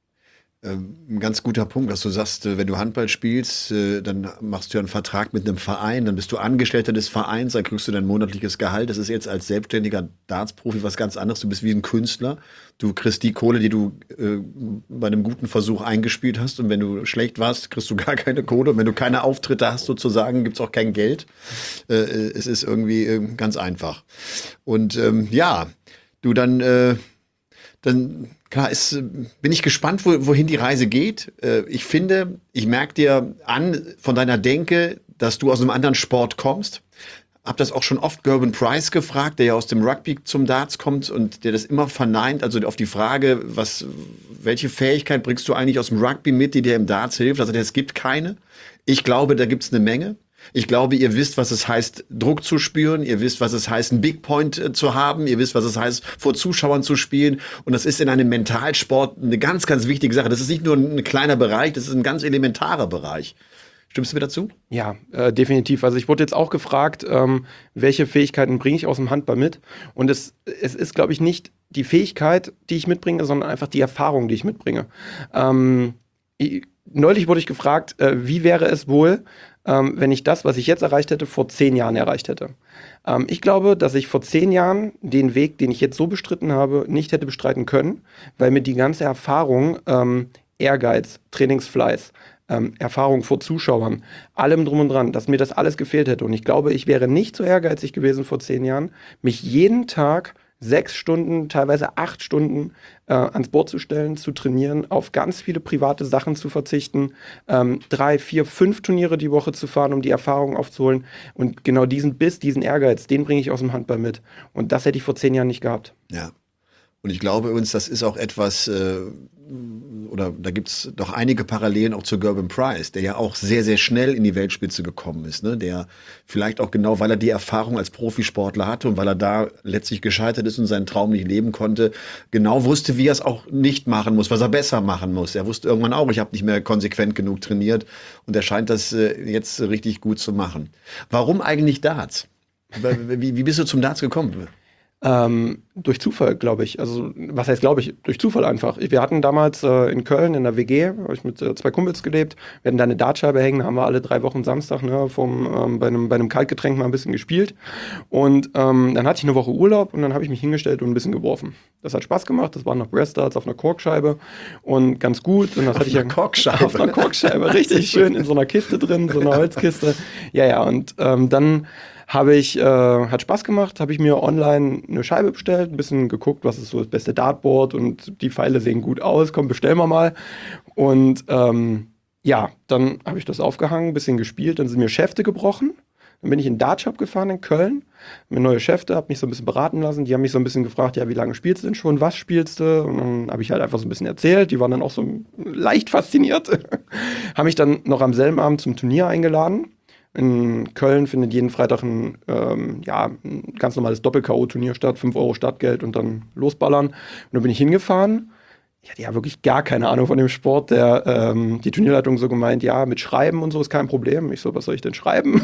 Ein ganz guter Punkt, dass du sagst, wenn du Handball spielst, dann machst du einen Vertrag mit einem Verein, dann bist du Angestellter des Vereins, dann kriegst du dein monatliches Gehalt. Das ist jetzt als selbstständiger Darts-Profi was ganz anderes. Du bist wie ein Künstler. Du kriegst die Kohle, die du äh, bei einem guten Versuch eingespielt hast. Und wenn du schlecht warst, kriegst du gar keine Kohle. Und wenn du keine Auftritte hast, sozusagen, gibt's auch kein Geld. Äh, es ist irgendwie äh, ganz einfach. Und ähm, ja, du dann... Äh, dann klar ist, bin ich gespannt, wo, wohin die Reise geht. Äh, ich finde, ich merke dir an von deiner Denke, dass du aus einem anderen Sport kommst. Hab das auch schon oft Gerben Price gefragt, der ja aus dem Rugby zum Darts kommt und der das immer verneint. Also auf die Frage, was, welche Fähigkeit bringst du eigentlich aus dem Rugby mit, die dir im Darts hilft? Also es gibt keine. Ich glaube, da gibt's eine Menge. Ich glaube, ihr wisst, was es heißt, Druck zu spüren. Ihr wisst, was es heißt, einen Big Point äh, zu haben. Ihr wisst, was es heißt, vor Zuschauern zu spielen. Und das ist in einem Mentalsport eine ganz, ganz wichtige Sache. Das ist nicht nur ein kleiner Bereich, das ist ein ganz elementarer Bereich. Stimmst du mir dazu? Ja, äh, definitiv. Also ich wurde jetzt auch gefragt, ähm, welche Fähigkeiten bringe ich aus dem Handball mit? Und es, es ist, glaube ich, nicht die Fähigkeit, die ich mitbringe, sondern einfach die Erfahrung, die ich mitbringe. Ähm, ich, neulich wurde ich gefragt, äh, wie wäre es wohl, ähm, wenn ich das, was ich jetzt erreicht hätte, vor zehn Jahren erreicht hätte. Ähm, ich glaube, dass ich vor zehn Jahren den Weg, den ich jetzt so bestritten habe, nicht hätte bestreiten können, weil mir die ganze Erfahrung, ähm, Ehrgeiz, Trainingsfleiß, ähm, Erfahrung vor Zuschauern, allem drum und dran, dass mir das alles gefehlt hätte. Und ich glaube, ich wäre nicht so ehrgeizig gewesen vor zehn Jahren, mich jeden Tag sechs Stunden, teilweise acht Stunden äh, ans Board zu stellen, zu trainieren, auf ganz viele private Sachen zu verzichten, ähm, drei, vier, fünf Turniere die Woche zu fahren, um die Erfahrung aufzuholen. Und genau diesen Biss, diesen Ehrgeiz, den bringe ich aus dem Handball mit. Und das hätte ich vor zehn Jahren nicht gehabt. Ja. Und ich glaube übrigens, das ist auch etwas, äh, oder da gibt's doch einige Parallelen auch zu Gerben Price, der ja auch sehr, sehr schnell in die Weltspitze gekommen ist, ne? Der vielleicht auch genau, weil er die Erfahrung als Profisportler hatte und weil er da letztlich gescheitert ist und seinen Traum nicht leben konnte, genau wusste, wie er es auch nicht machen muss, was er besser machen muss. Er wusste irgendwann auch, ich habe nicht mehr konsequent genug trainiert und er scheint das äh, jetzt richtig gut zu machen. Warum eigentlich Darts? Wie, wie bist du zum Darts gekommen? Ähm, durch Zufall, glaube ich. Also, was heißt, glaube ich? Durch Zufall einfach. Wir hatten damals äh, in Köln in der W G, habe ich mit äh, zwei Kumpels gelebt. Wir hatten da eine Dartscheibe hängen, haben wir alle drei Wochen Samstag ne, vom, ähm, bei, einem, bei einem Kaltgetränk mal ein bisschen gespielt. Und ähm, dann hatte ich eine Woche Urlaub und dann habe ich mich hingestellt und ein bisschen geworfen. Das hat Spaß gemacht. Das waren noch Breast Darts auf einer Korkscheibe und ganz gut. Und das Auf hatte ich einer ja Korkscheibe? Auf einer Korkscheibe, richtig schön in so einer Kiste drin, so einer Holzkiste. Ja, ja. Und ähm, dann habe ich, äh, hat Spaß gemacht, habe ich mir online eine Scheibe bestellt, ein bisschen geguckt, was ist so das beste Dartboard und die Pfeile sehen gut aus, komm, bestellen wir mal. Und ähm, ja, dann habe ich das aufgehangen, ein bisschen gespielt, dann sind mir Schäfte gebrochen. Dann bin ich in den Dartshop gefahren in Köln, mir neue Schäfte, habe mich so ein bisschen beraten lassen. Die haben mich so ein bisschen gefragt, ja, wie lange spielst du denn schon, was spielst du? Und dann habe ich halt einfach so ein bisschen erzählt. Die waren dann auch so leicht fasziniert. Haben mich dann noch am selben Abend zum Turnier eingeladen. In Köln findet jeden Freitag ein, ähm, ja, ein ganz normales Doppel-K O-Turnier statt, fünf Euro Startgeld und dann losballern. Und dann bin ich hingefahren. Ich hatte ja wirklich gar keine Ahnung von dem Sport. Der, ähm, die Turnierleitung so gemeint, ja, mit Schreiben und so ist kein Problem. Ich so, was soll ich denn schreiben?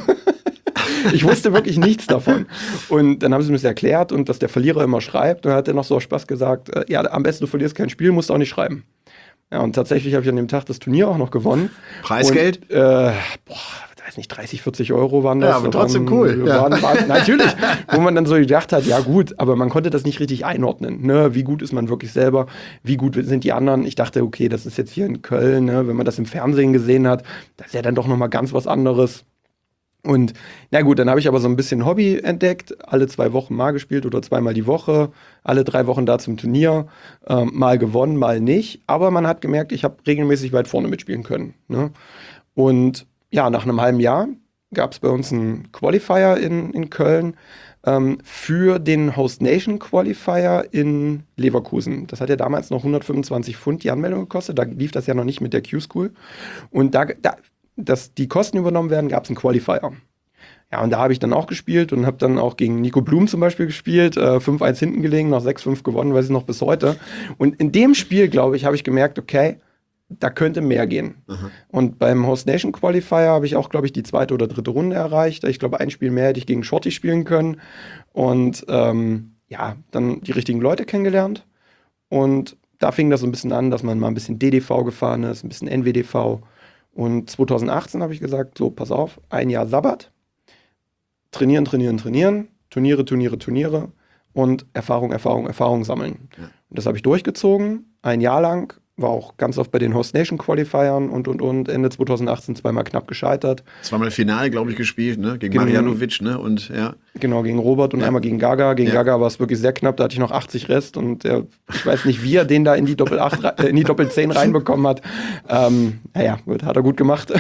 Ich wusste wirklich nichts davon. Und dann haben sie mir das erklärt und dass der Verlierer immer schreibt. Und dann hat er noch so aus Spaß gesagt, äh, ja, am besten du verlierst kein Spiel, musst du auch nicht schreiben. Ja, und tatsächlich habe ich an dem Tag das Turnier auch noch gewonnen. Preisgeld? Und, äh, boah, weiß nicht, dreißig, vierzig Euro waren das. Ja, aber trotzdem waren, cool. Waren, Ja. waren, natürlich, wo man dann so gedacht hat, ja gut, aber man konnte das nicht richtig einordnen. Ne? Wie gut ist man wirklich selber? Wie gut sind die anderen? Ich dachte, okay, das ist jetzt hier in Köln, ne? Wenn man das im Fernsehen gesehen hat, das ist ja dann doch nochmal ganz was anderes. Und na gut, dann habe ich aber so ein bisschen Hobby entdeckt, alle zwei Wochen mal gespielt oder zweimal die Woche, alle drei Wochen da zum Turnier, ähm, mal gewonnen, mal nicht. Aber man hat gemerkt, ich habe regelmäßig weit vorne mitspielen können. Ne? Und ja, nach einem halben Jahr gab es bei uns einen Qualifier in, in Köln ähm, für den Host Nation Qualifier in Leverkusen. Das hat ja damals noch hundertfünfundzwanzig Pfund die Anmeldung gekostet. Da lief das ja noch nicht mit der Q-School. Und da, da dass die Kosten übernommen werden, gab es einen Qualifier. Ja, und da habe ich dann auch gespielt und habe dann auch gegen Nico Blum zum Beispiel gespielt, äh, fünf eins hinten gelegen, noch sechs fünf gewonnen, weiß ich noch bis heute. Und in dem Spiel, glaube ich, habe ich gemerkt, okay, da könnte mehr gehen. Mhm. Und beim Host Nation Qualifier habe ich auch, glaube ich, die zweite oder dritte Runde erreicht. Ich glaube, ein Spiel mehr hätte ich gegen Shorty spielen können. Und ähm, ja, dann die richtigen Leute kennengelernt. Und da fing das so ein bisschen an, dass man mal ein bisschen D D V gefahren ist, ein bisschen N W D V. Und zwanzig achtzehn habe ich gesagt, so, pass auf, ein Jahr Sabbat, trainieren, trainieren, trainieren, Turniere, Turniere, Turniere und Erfahrung, Erfahrung, Erfahrung sammeln. Ja. Und das habe ich durchgezogen, ein Jahr lang, war auch ganz oft bei den Host Nation Qualifiern und, und, und, Ende zwanzig achtzehn zweimal knapp gescheitert. Zweimal Finale, glaube ich, gespielt, ne? Gegen Gen- Marjanovic, ne? Und, ja. Genau, gegen Robert und ja. einmal gegen Gaga. Gegen ja. Gaga war es wirklich sehr knapp, da hatte ich noch achtzig Rest und der, ich weiß nicht, wie er den da in die Doppel acht, äh, in die Doppel zehn reinbekommen hat. Ähm, naja, gut, hat er gut gemacht.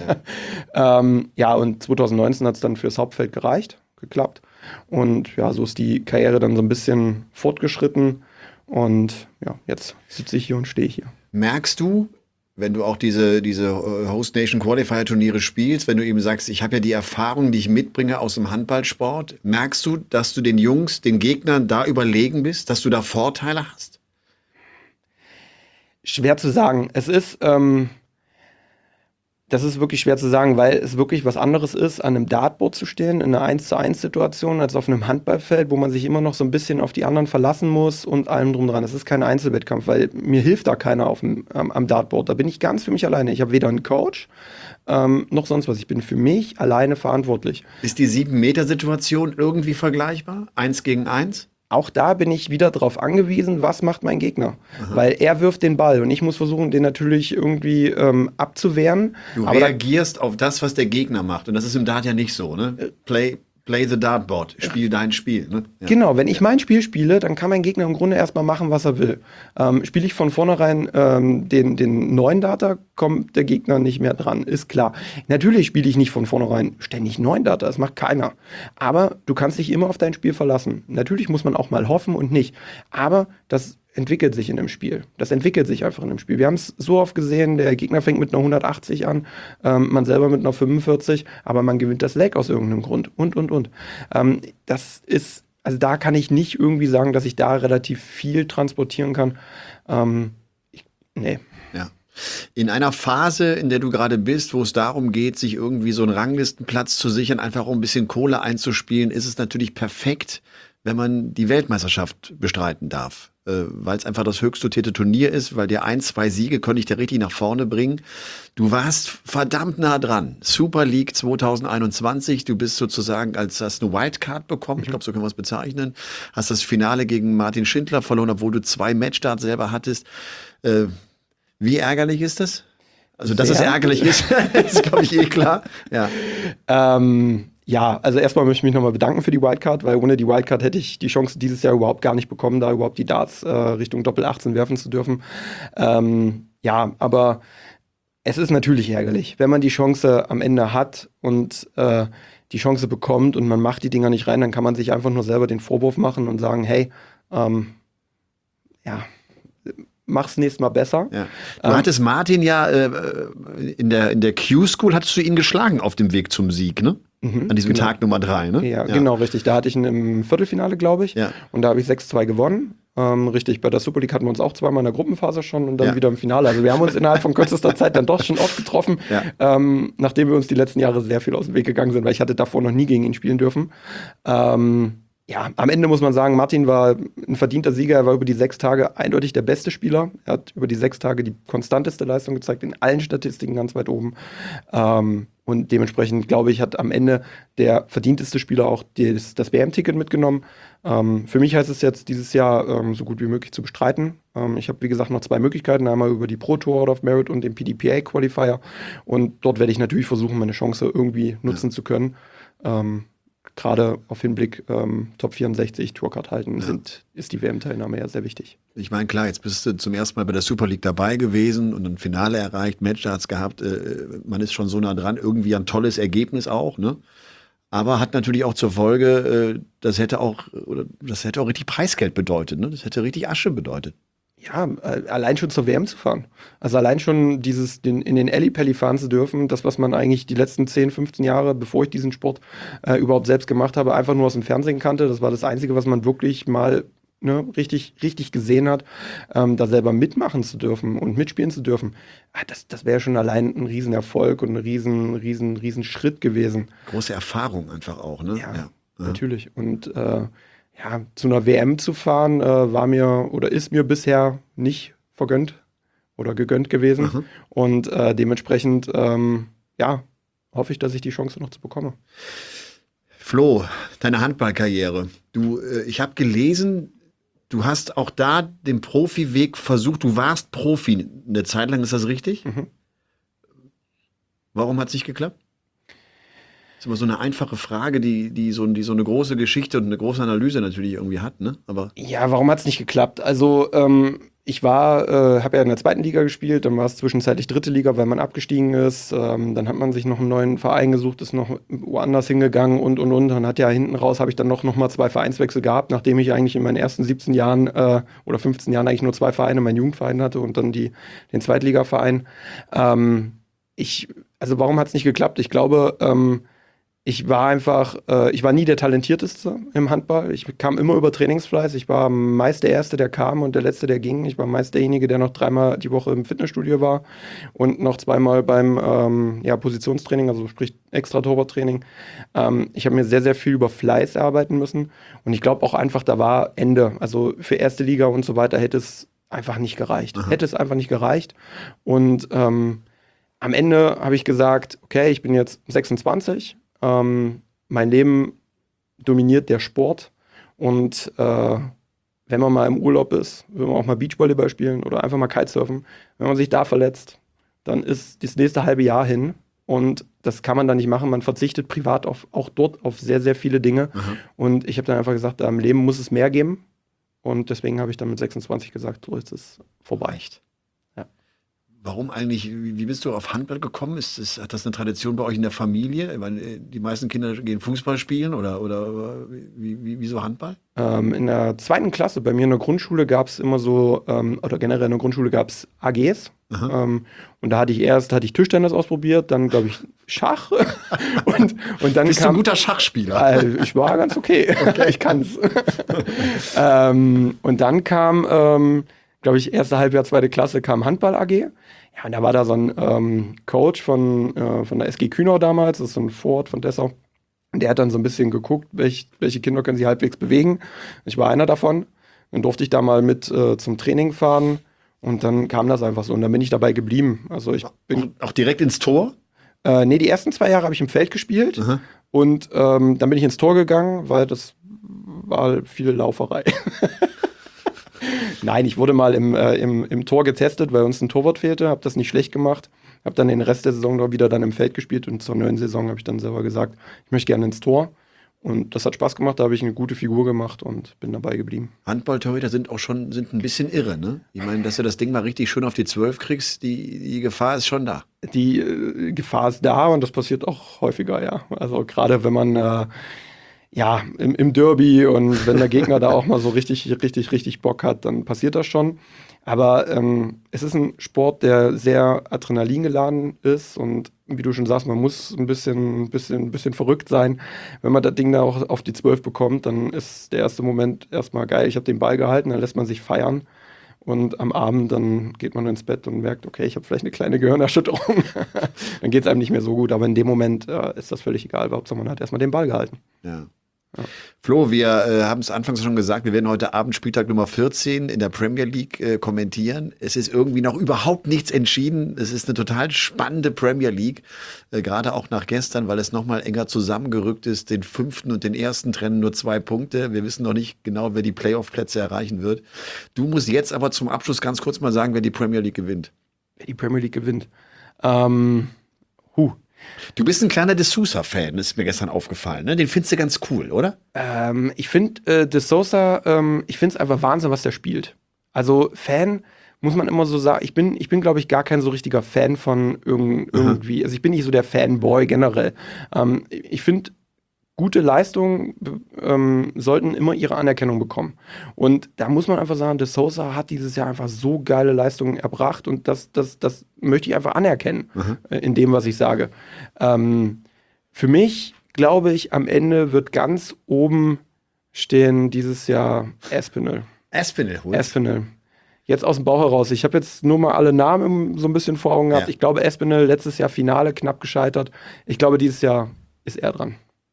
Ja, ähm, ja und zwanzig neunzehn hat es dann fürs Hauptfeld gereicht, geklappt. Und ja, so ist die Karriere dann so ein bisschen fortgeschritten. Und ja, jetzt sitze ich hier und stehe hier. Merkst du, wenn du auch diese, diese Host Nation Qualifier Turniere spielst, wenn du eben sagst, ich habe ja die Erfahrung, die ich mitbringe aus dem Handballsport, merkst du, dass du den Jungs, den Gegnern da überlegen bist, dass du da Vorteile hast? Schwer zu sagen. Es ist, ähm, das ist wirklich schwer zu sagen, weil es wirklich was anderes ist, an einem Dartboard zu stehen, in einer eins zu eins Situation, als auf einem Handballfeld, wo man sich immer noch so ein bisschen auf die anderen verlassen muss und allem drum dran. Es ist kein Einzelwettkampf, weil mir hilft da keiner auf dem, ähm, am Dartboard. Da bin ich ganz für mich alleine. Ich habe weder einen Coach, ähm, noch sonst was. Ich bin für mich alleine verantwortlich. Ist die sieben-Meter-Situation irgendwie vergleichbar? Eins gegen eins? Auch da bin ich wieder darauf angewiesen, was macht mein Gegner. Aha. Weil er wirft den Ball und ich muss versuchen, den natürlich irgendwie ähm, abzuwehren. Du aber reagierst auf das, was der Gegner macht. Und das ist im Dart ja nicht so, ne? Play, play the dartboard. Spiel ja. dein Spiel. Ne? Ja. Genau, wenn ich mein Spiel spiele, dann kann mein Gegner im Grunde erstmal machen, was er will. Ähm, spiele ich von vornherein ähm, den, den neuen Data, kommt der Gegner nicht mehr dran, ist klar. Natürlich spiele ich nicht von vornherein ständig neuen Data, das macht keiner. Aber du kannst dich immer auf dein Spiel verlassen. Natürlich muss man auch mal hoffen und nicht. Aber das entwickelt sich in dem Spiel. Das entwickelt sich einfach in dem Spiel. Wir haben es so oft gesehen, der Gegner fängt mit einer hundertachtzig an, ähm, man selber mit einer fünfundvierzig, aber man gewinnt das Leg aus irgendeinem Grund und, und, und. Ähm, das ist, also da kann ich nicht irgendwie sagen, dass ich da relativ viel transportieren kann. Ähm, ich, nee. Ja. In einer Phase, in der du gerade bist, wo es darum geht, sich irgendwie so einen Ranglistenplatz zu sichern, einfach um ein bisschen Kohle einzuspielen, ist es natürlich perfekt, wenn man die Weltmeisterschaft bestreiten darf. Äh, weil es einfach das höchst dotierte Turnier ist, weil dir ein, zwei Siege konnte ich dir richtig nach vorne bringen. Du warst verdammt nah dran. Super League zwanzig einundzwanzig, du bist sozusagen, als hast eine Wildcard bekommen, mhm. ich glaube, so können wir es bezeichnen, hast das Finale gegen Martin Schindler verloren, obwohl du zwei Matchstarts selber hattest. Äh, wie ärgerlich ist das? Also, dass Sehr. es ärgerlich ist, ist, glaube ich, eh klar. Ja. Ähm, ja, also erstmal möchte ich mich nochmal bedanken für die Wildcard, weil ohne die Wildcard hätte ich die Chance dieses Jahr überhaupt gar nicht bekommen, da überhaupt die Darts äh, Richtung Doppel achtzehn werfen zu dürfen. Ähm, ja, aber es ist natürlich ärgerlich, wenn man die Chance am Ende hat und äh, die Chance bekommt und man macht die Dinger nicht rein, dann kann man sich einfach nur selber den Vorwurf machen und sagen, hey, ähm, ja, mach's nächstes Mal besser. Ja. Du ähm, hattest Martin ja äh, in der, in der Q-School, hattest du ihn geschlagen auf dem Weg zum Sieg, ne? Mhm, An diesem genau. Tag Nummer drei, ne? Ja, ja, genau, richtig. Da hatte ich ihn im Viertelfinale, glaube ich. Ja. Und da habe ich sechs zwei gewonnen. Ähm, richtig, bei der Super League hatten wir uns auch zweimal in der Gruppenphase schon und dann ja. wieder im Finale. Also wir haben uns innerhalb von kürzester Zeit dann doch schon oft getroffen, ja. ähm, nachdem wir uns die letzten Jahre sehr viel aus dem Weg gegangen sind, weil ich hatte davor noch nie gegen ihn spielen dürfen. Ähm, Ja, am Ende muss man sagen, Martin war ein verdienter Sieger. Er war über die sechs Tage eindeutig der beste Spieler. Er hat über die sechs Tage die konstanteste Leistung gezeigt, in allen Statistiken ganz weit oben. Ähm, und dementsprechend, glaube ich, hat am Ende der verdienteste Spieler auch das, das W M-Ticket mitgenommen. Ähm, für mich heißt es jetzt, dieses Jahr ähm, so gut wie möglich zu bestreiten. Ähm, ich habe, wie gesagt, noch zwei Möglichkeiten. Einmal über die Pro Tour Out of Merit und den P D P A-Qualifier. Und dort werde ich natürlich versuchen, meine Chance irgendwie nutzen ja. zu können. Ähm, Gerade auf Hinblick ähm, Top vierundsechzig, Tourcard halten, ja. sind, ist die W M-Teilnahme ja sehr wichtig. Ich meine, klar, jetzt bist du zum ersten Mal bei der Super League dabei gewesen und ein Finale erreicht, Matchstarts gehabt. Äh, man ist schon so nah dran, irgendwie ein tolles Ergebnis auch, ne? Aber hat natürlich auch zur Folge, äh, das hätte auch, oder das hätte auch richtig Preisgeld bedeutet, ne? Das hätte richtig Asche bedeutet. Ja, allein schon zur W M zu fahren. Also allein schon dieses, den, in den Ellipelli fahren zu dürfen, das, was man eigentlich die letzten zehn, fünfzehn Jahre, bevor ich diesen Sport äh, überhaupt selbst gemacht habe, einfach nur aus dem Fernsehen kannte. Das war das Einzige, was man wirklich mal ne, richtig, richtig gesehen hat. Ähm, da selber mitmachen zu dürfen und mitspielen zu dürfen, ah, das, das wäre schon allein ein Riesenerfolg und ein riesen, riesen, riesen Schritt gewesen. Große Erfahrung einfach auch, ne? Ja, ja. natürlich. Und äh, Ja, zu einer W M zu fahren, äh, war mir oder ist mir bisher nicht vergönnt oder gegönnt gewesen. Mhm. Und äh, dementsprechend, ähm, ja, hoffe ich, dass ich die Chance noch zu bekomme. Flo, deine Handballkarriere. Du, äh, ich habe gelesen, du hast auch da den Profiweg versucht. Du warst Profi eine Zeit lang, ist das richtig? Mhm. Warum hat es nicht geklappt? Das ist immer so eine einfache Frage, die, die, so, die so eine große Geschichte und eine große Analyse natürlich irgendwie hat, ne? Aber ja, warum hat es nicht geklappt? Also, ähm, ich war, äh, habe ja in der zweiten Liga gespielt, dann war es zwischenzeitlich dritte Liga, weil man abgestiegen ist. Ähm, dann hat man sich noch einen neuen Verein gesucht, ist noch woanders hingegangen und, und, und. Dann hat ja hinten raus, habe ich dann noch, noch mal zwei Vereinswechsel gehabt, nachdem ich eigentlich in meinen ersten siebzehn Jahren äh, oder fünfzehn Jahren eigentlich nur zwei Vereine, meinen Jugendverein hatte und dann die, den Zweitligaverein. Ähm, ich, also warum hat es nicht geklappt? Ich glaube, ähm, Ich war einfach, äh, ich war nie der Talentierteste im Handball. Ich kam immer über Trainingsfleiß. Ich war meist der Erste, der kam und der Letzte, der ging. Ich war meist derjenige, der noch dreimal die Woche im Fitnessstudio war und noch zweimal beim ähm, ja, Positionstraining, also sprich Extra-Torwarttraining. Ähm, ich habe mir sehr, sehr viel über Fleiß erarbeiten müssen. Und ich glaube auch einfach, da war Ende. Also für erste Liga und so weiter hätte es einfach nicht gereicht. Aha. Hätte es einfach nicht gereicht. Und ähm, am Ende habe ich gesagt, okay, ich bin jetzt sechsundzwanzig. Ähm, mein Leben dominiert der Sport und äh, wenn man mal im Urlaub ist, will man auch mal Beachvolleyball spielen oder einfach mal Kitesurfen, wenn man sich da verletzt, dann ist das nächste halbe Jahr hin und das kann man dann nicht machen. Man verzichtet privat auf, auch dort auf sehr, sehr viele Dinge. Mhm. Und ich habe dann einfach gesagt, im Leben muss es mehr geben und deswegen habe ich dann mit sechsundzwanzig gesagt, so ist es vorbei. Warum eigentlich, wie bist du auf Handball gekommen? Ist, ist, hat das eine Tradition bei euch in der Familie? Ich meine, die meisten Kinder gehen Fußball spielen oder, oder wie, wie, wieso Handball? Ähm, in der zweiten Klasse, bei mir in der Grundschule gab es immer so, ähm, oder generell in der Grundschule gab es A Gs. Ähm, und da hatte ich erst, hatte ich Tischtennis ausprobiert, dann glaube ich Schach. und, und dann Bist kam, du ein guter Schachspieler? Äh, ich war ganz okay, okay. Ich kann's. ähm, und dann kam, ähm, glaube ich, erste Halbjahr, zweite Klasse kam Handball A G. Ja, und da war da so ein ähm, Coach von, äh, von der S G Kühnau damals, das ist so ein Vorort von Dessau. Der hat dann so ein bisschen geguckt, welch, welche Kinder können sie halbwegs bewegen. Ich war einer davon. Dann durfte ich da mal mit äh, zum Training fahren und dann kam das einfach so und dann bin ich dabei geblieben. Also ich bin Auch direkt ins Tor? äh, nee, die ersten zwei Jahre habe ich im Feld gespielt Aha. und ähm, dann bin ich ins Tor gegangen, weil das war viel Lauferei. Nein, ich wurde mal im, äh, im, im Tor getestet, weil uns ein Torwart fehlte, habe das nicht schlecht gemacht, habe dann den Rest der Saison noch wieder dann im Feld gespielt und zur neuen Saison habe ich dann selber gesagt, ich möchte gerne ins Tor. Und das hat Spaß gemacht, da habe ich eine gute Figur gemacht und bin dabei geblieben. Handballtorhüter sind auch schon sind ein bisschen irre, ne? Ich meine, dass du das Ding mal richtig schön auf die zwölf kriegst, die, die Gefahr ist schon da. Die äh, Gefahr ist da und das passiert auch häufiger, ja. Also gerade wenn man äh, ja im, im Derby und wenn der Gegner da auch mal so richtig, richtig, richtig Bock hat, dann passiert das schon. Aber ähm, es ist ein Sport, der sehr adrenalingeladen ist und wie du schon sagst, man muss ein bisschen, ein bisschen, ein bisschen verrückt sein. Wenn man das Ding da auch auf die zwölf bekommt, dann ist der erste Moment erstmal geil. Ich habe den Ball gehalten, dann lässt man sich feiern. Und am Abend dann geht man ins Bett und merkt, okay, ich habe vielleicht eine kleine Gehirnerschütterung. Dann geht es einem nicht mehr so gut. Aber in dem Moment äh, ist das völlig egal. Hauptsache man hat erstmal den Ball gehalten. Ja. Ja. Flo, wir äh, haben es anfangs schon gesagt, wir werden heute Abend Spieltag Nummer vierzehn in der Premier League äh, kommentieren. Es ist irgendwie noch überhaupt nichts entschieden. Es ist eine total spannende Premier League, äh, gerade auch nach gestern, weil es nochmal enger zusammengerückt ist. Den fünften und den ersten trennen nur zwei Punkte. Wir wissen noch nicht genau, wer die Playoff-Plätze erreichen wird. Du musst jetzt aber zum Abschluss ganz kurz mal sagen, wer die Premier League gewinnt. Wer die Premier League gewinnt? Ähm, huh. Du bist ein kleiner De Sousa-Fan, ist mir gestern aufgefallen. Ne? Den findest du ganz cool, oder? Ähm, ich finde äh, De Sousa, ähm, ich finde es einfach Wahnsinn, was der spielt. Also Fan muss man immer so sagen, ich bin, ich bin glaube ich, gar kein so richtiger Fan von irgend, irgendwie, also ich bin nicht so der Fanboy generell. Ähm, ich finde, gute Leistungen ähm, sollten immer ihre Anerkennung bekommen. Und da muss man einfach sagen, De Sousa hat dieses Jahr einfach so geile Leistungen erbracht und das, das, das möchte ich einfach anerkennen äh, in dem, was ich sage. Ähm, für mich, glaube ich, am Ende wird ganz oben stehen dieses Jahr Aspinall. Aspinall, holst. Aspinall. Jetzt aus dem Bauch heraus. Ich habe jetzt nur mal alle Namen so ein bisschen vor Augen gehabt. Ja. Ich glaube, Aspinall letztes Jahr Finale, knapp gescheitert. Ich glaube, dieses Jahr ist er dran.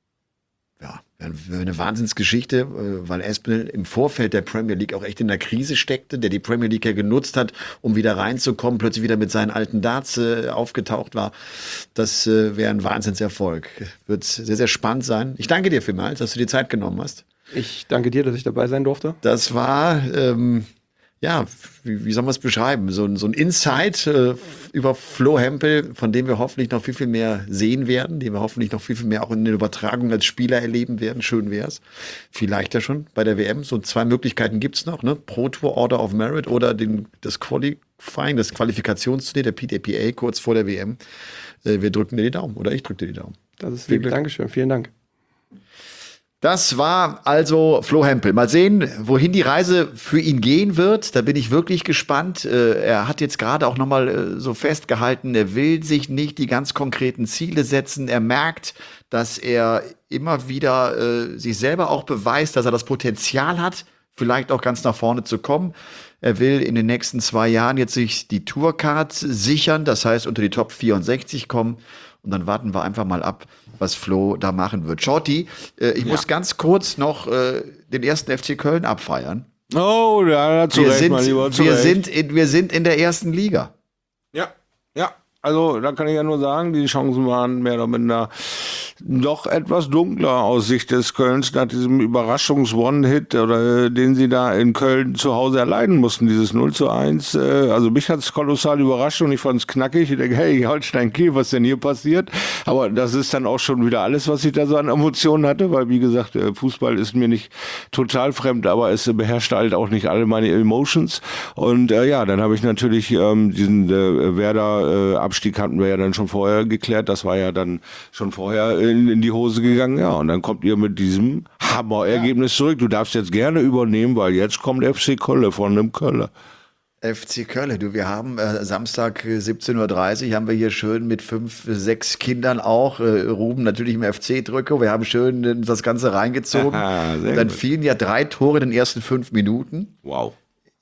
Ja, eine Wahnsinnsgeschichte, weil Aspinall im Vorfeld der Premier League auch echt in der Krise steckte, der die Premier League ja genutzt hat, um wieder reinzukommen, plötzlich wieder mit seinen alten Darts äh, aufgetaucht war. Das äh, wäre ein Wahnsinnserfolg. Wird sehr, sehr spannend sein. Ich danke dir vielmals, dass du dir Zeit genommen hast. Ich danke dir, dass ich dabei sein durfte. Das war, ähm, ja, wie, wie soll man es beschreiben? So, ein- so ein Insight äh, über Flo Hempel, von dem wir hoffentlich noch viel, viel mehr sehen werden, den wir hoffentlich noch viel, viel mehr auch in der Übertragung als Spieler erleben werden. Schön wär's. Vielleicht ja schon bei der W M. So zwei Möglichkeiten gibt's noch, ne? Pro Tour Order of Merit oder den, das Qualifying, das Qualifikationsturnier, der P D P A kurz vor der W M. Äh, wir drücken dir die Daumen oder ich drücke dir die Daumen. Das ist Viel lieb. Glück. Dankeschön. Vielen Dank. Das war also Flo Hempel. Mal sehen, wohin die Reise für ihn gehen wird. Da bin ich wirklich gespannt. Äh, er hat jetzt gerade auch noch mal äh, so festgehalten, er will sich nicht die ganz konkreten Ziele setzen. Er merkt, dass er immer wieder äh, sich selber auch beweist, dass er das Potenzial hat, vielleicht auch ganz nach vorne zu kommen. Er will in den nächsten zwei Jahren jetzt sich die Tourcard sichern, das heißt unter die Top vierundsechzig kommen. Und dann warten wir einfach mal ab, was Flo da machen wird. Shorty, äh, ich muss ganz kurz noch äh, den ersten F C Köln abfeiern. Oh, ja, zu Wir, Recht, sind, mein Lieber, zu wir, Recht. sind in, wir sind in der ersten Liga. Ja, ja. Also da kann ich ja nur sagen, die Chancen waren mehr oder minder doch etwas dunkler aus Sicht des Kölns nach diesem Überraschungs-One-Hit, oder äh, den sie da in Köln zu Hause erleiden mussten, dieses null zu eins. Äh, also mich hat es kolossal überrascht und ich fand es knackig. Ich denke, hey, Holstein Kiel, was denn hier passiert? Aber das ist dann auch schon wieder alles, was ich da so an Emotionen hatte, weil wie gesagt, äh, Fußball ist mir nicht total fremd, aber es beherrscht halt auch nicht alle meine Emotions. Und äh, ja, dann habe ich natürlich ähm, diesen äh, Werder-Abstieg hatten wir ja dann schon vorher geklärt. Das war ja dann schon vorher in, in die Hose gegangen. Ja, und dann kommt ihr mit diesem Hammer-Ergebnis zurück. Du darfst jetzt gerne übernehmen, weil jetzt kommt F C Köln von einem Köller. F C Köln, du, wir haben äh, Samstag äh, siebzehn Uhr dreißig haben wir hier schön mit fünf, sechs Kindern auch, äh, Ruben natürlich im F C-Trikot, wir haben schön äh, das Ganze reingezogen. Aha, sehr Dann gut. fielen ja drei Tore in den ersten fünf Minuten. Wow.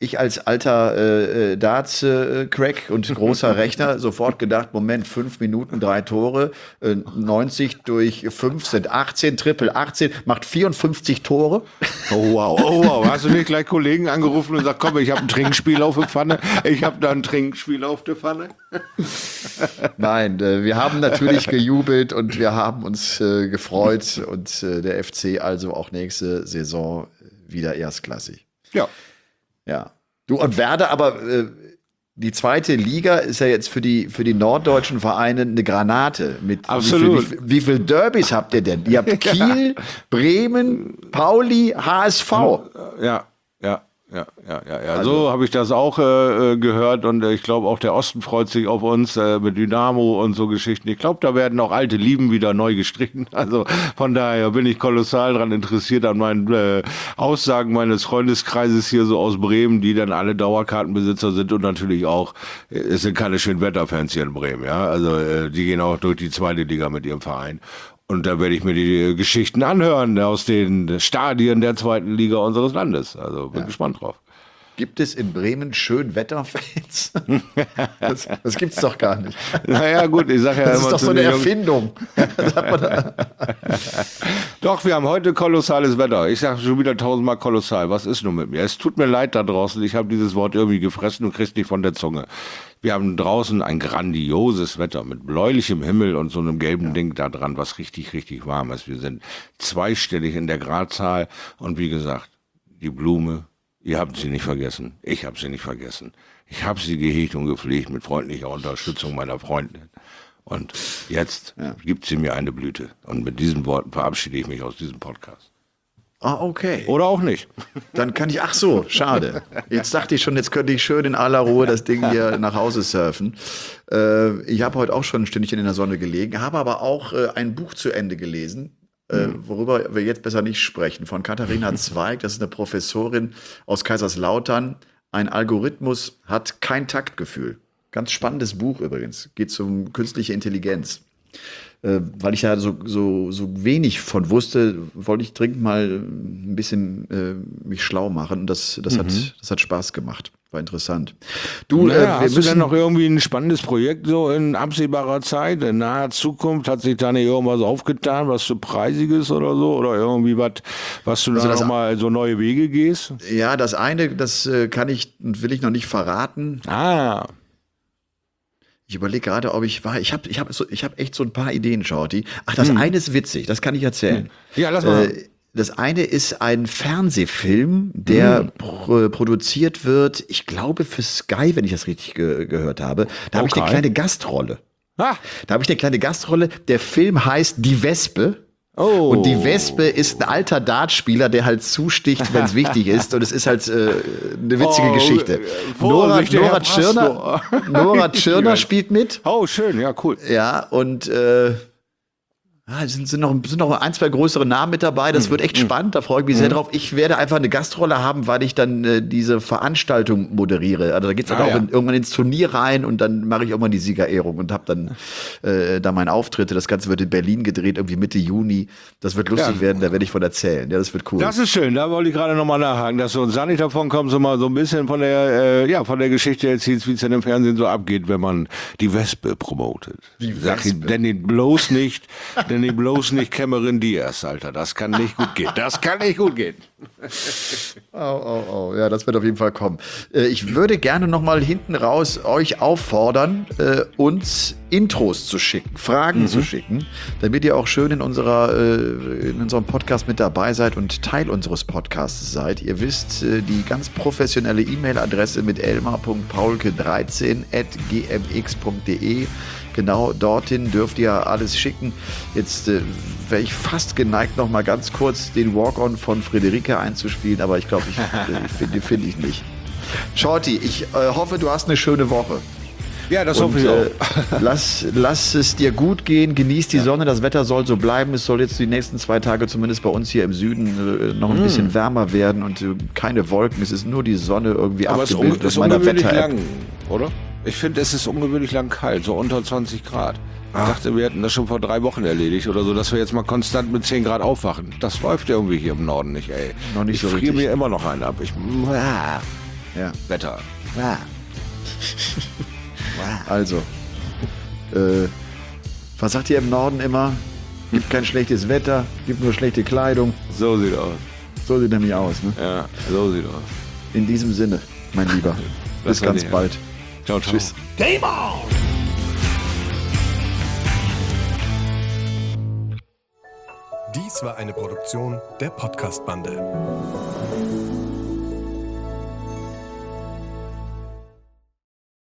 ich als alter äh, Darts-Crack und großer Rechner sofort gedacht, Moment, fünf Minuten, drei Tore, äh, neunzig durch fünf sind achtzehn, Triple achtzehn, macht vierundfünfzig Tore. Oh wow, oh wow. Hast du nicht gleich Kollegen angerufen und gesagt, komm, ich habe ein Trinkspiel auf der Pfanne, ich habe da ein Trinkspiel auf der Pfanne? Nein, äh, wir haben natürlich gejubelt und wir haben uns äh, gefreut und äh, der F C also auch nächste Saison wieder erstklassig. Ja. Ja. Du, und Werder, aber äh, die zweite Liga ist ja jetzt für die, für die norddeutschen Vereine eine Granate. Mit Absolut. Wie viel, wie viel Derbys habt ihr denn? Ihr habt Kiel, Bremen, Pauli, H S V. Ja, ja. Ja, ja, ja, ja. Also, so habe ich das auch äh, gehört und äh, ich glaube auch der Osten freut sich auf uns äh, mit Dynamo und so Geschichten. Ich glaube, da werden auch alte Lieben wieder neu gestrichen. Also von daher bin ich kolossal daran interessiert an meinen äh, Aussagen meines Freundeskreises hier so aus Bremen, die dann alle Dauerkartenbesitzer sind und natürlich auch, äh, es sind keine Schönwetterfans hier in Bremen, ja. Also äh, die gehen auch durch die zweite Liga mit ihrem Verein. Und da werde ich mir die Geschichten anhören aus den Stadien der zweiten Liga unseres Landes. Also bin ja. gespannt drauf. Gibt es in Bremen Schönwetterfans? Das, das gibt's doch gar nicht. Naja, gut, ich sage ja das immer. Das ist doch so eine Erfindung. Doch, wir haben heute kolossales Wetter. Ich sage schon wieder tausendmal kolossal. Was ist nun mit mir? Es tut mir leid da draußen. Ich habe dieses Wort irgendwie gefressen und krieg's nicht von der Zunge. Wir haben draußen ein grandioses Wetter mit bläulichem Himmel und so einem gelben ja. Ding da dran, was richtig, richtig warm ist. Wir sind zweistellig in der Gradzahl und wie gesagt, die Blume, ihr habt sie nicht vergessen. Ich habe sie nicht vergessen. Ich habe sie gehegt und gepflegt mit freundlicher Unterstützung meiner Freundin. Und jetzt ja. gibt sie mir eine Blüte. Und mit diesen Worten verabschiede ich mich aus diesem Podcast. Ah, okay. Oder auch nicht. Dann kann ich, ach so, schade. Jetzt dachte ich schon, jetzt könnte ich schön in aller Ruhe das Ding hier nach Hause surfen. Äh, ich habe heute auch schon ein Stündchen in der Sonne gelegen, habe aber auch äh, ein Buch zu Ende gelesen, äh, worüber wir jetzt besser nicht sprechen, von Katharina Zweig. Das ist eine Professorin aus Kaiserslautern. Ein Algorithmus hat kein Taktgefühl. Ganz spannendes Buch übrigens. Geht um künstliche Intelligenz. Äh, weil ich da so, so, so wenig von wusste, wollte ich dringend mal ein bisschen äh, mich schlau machen. Und das, das, mhm. hat, das hat Spaß gemacht. War interessant. Du, naja, äh, wir hast müssen du denn noch irgendwie ein spannendes Projekt so in absehbarer Zeit, in naher Zukunft? Hat sich da nicht irgendwas aufgetan, was so Preisiges oder so? Oder irgendwie was, was du also da noch mal so neue Wege gehst? Ja, das eine, das äh, kann ich und will ich noch nicht verraten. Ah. Ich überlege gerade, ob ich war. Ich habe ich hab so, ich hab echt so ein paar Ideen, Shorty. Ach, das hm. eine ist witzig, das kann ich erzählen. Ja, lass mal. Äh, das eine ist ein Fernsehfilm, der hm. pro, produziert wird, ich glaube für Sky, wenn ich das richtig ge gehört habe. Da habe ich eine kleine Gastrolle. Ah. Da habe ich eine kleine Gastrolle. Der Film heißt Die Wespe. Oh. Und die Wespe ist ein alter Dartspieler, der halt zusticht, wenn es wichtig ist. Und es ist halt äh, eine witzige oh, Geschichte. Nora, Nora Tschirner, Nora Tschirner spielt mit. Oh, schön, ja, cool. Ja, und äh, ja, sind, sind, noch, sind noch ein, zwei größere Namen mit dabei. Das mm, wird echt mm. spannend, da freue ich mich mm. sehr drauf. Ich werde einfach eine Gastrolle haben, weil ich dann äh, diese Veranstaltung moderiere. Also da geht's dann ah, auch ja. in, irgendwann ins Turnier rein und dann mache ich irgendwann die Siegerehrung und habe dann äh, da meine Auftritte. Das Ganze wird in Berlin gedreht, irgendwie Mitte Juni. Das wird lustig ja. werden, da werde ich von erzählen. Ja, das wird cool. Das ist schön, da wollte ich gerade nochmal nachhaken, dass du uns da nicht davon kommst, so mal so ein bisschen von der, äh, ja, von der Geschichte erzählst, wie es denn im Fernsehen so abgeht, wenn man die Wespe promotet. Die Wespe. Sag ich, denn die bloß nicht, denn die bloß nicht Cameron Diaz, Alter. Das kann nicht gut gehen. Das kann nicht gut gehen. Oh, oh, oh. Ja, das wird auf jeden Fall kommen. Äh, ich würde gerne noch mal hinten raus euch auffordern, äh, uns Intros zu schicken, Fragen mhm. zu schicken, damit ihr auch schön in unserer äh, in unserem Podcast mit dabei seid und Teil unseres Podcasts seid. Ihr wisst, äh, die ganz professionelle E-Mail-Adresse mit elmar punkt paulke dreizehn at g m x punkt d e. Genau dorthin dürft ihr alles schicken. Jetzt äh, wäre ich fast geneigt, noch mal ganz kurz den Walk-On von Friederike einzuspielen, aber ich glaube, ich, äh, finde find ich nicht. Shorty, ich äh, hoffe, du hast eine schöne Woche. Ja, das Und, hoffe ich auch. Äh, lass, lass es dir gut gehen, genieß die ja. Sonne, das Wetter soll so bleiben. Es soll jetzt die nächsten zwei Tage zumindest bei uns hier im Süden äh, noch ein mm. bisschen wärmer werden und äh, keine Wolken. Es ist nur die Sonne irgendwie aber abgebildet es ist aus meiner Wetter-App. lang, oder? Ich finde, es ist ungewöhnlich lang kalt, so unter zwanzig Grad. Ich ah. dachte, wir hätten das schon vor drei Wochen erledigt oder so, dass wir jetzt mal konstant mit zehn Grad aufwachen. Das läuft ja irgendwie hier im Norden nicht, ey. Noch nicht ich so friere richtig. mir immer noch einen ab. Ich, ah. Ja. Wetter. Ja. Also, äh, was sagt ihr im Norden immer? Gibt kein schlechtes Wetter, gibt nur schlechte Kleidung. So sieht aus. So sieht nämlich aus, ne? Ja, so sieht aus. In diesem Sinne, mein Lieber. Bis Das war ganz die- bald. Ciao, ciao. Tschüss. Game on! Dies war eine Produktion der Podcast-Bande.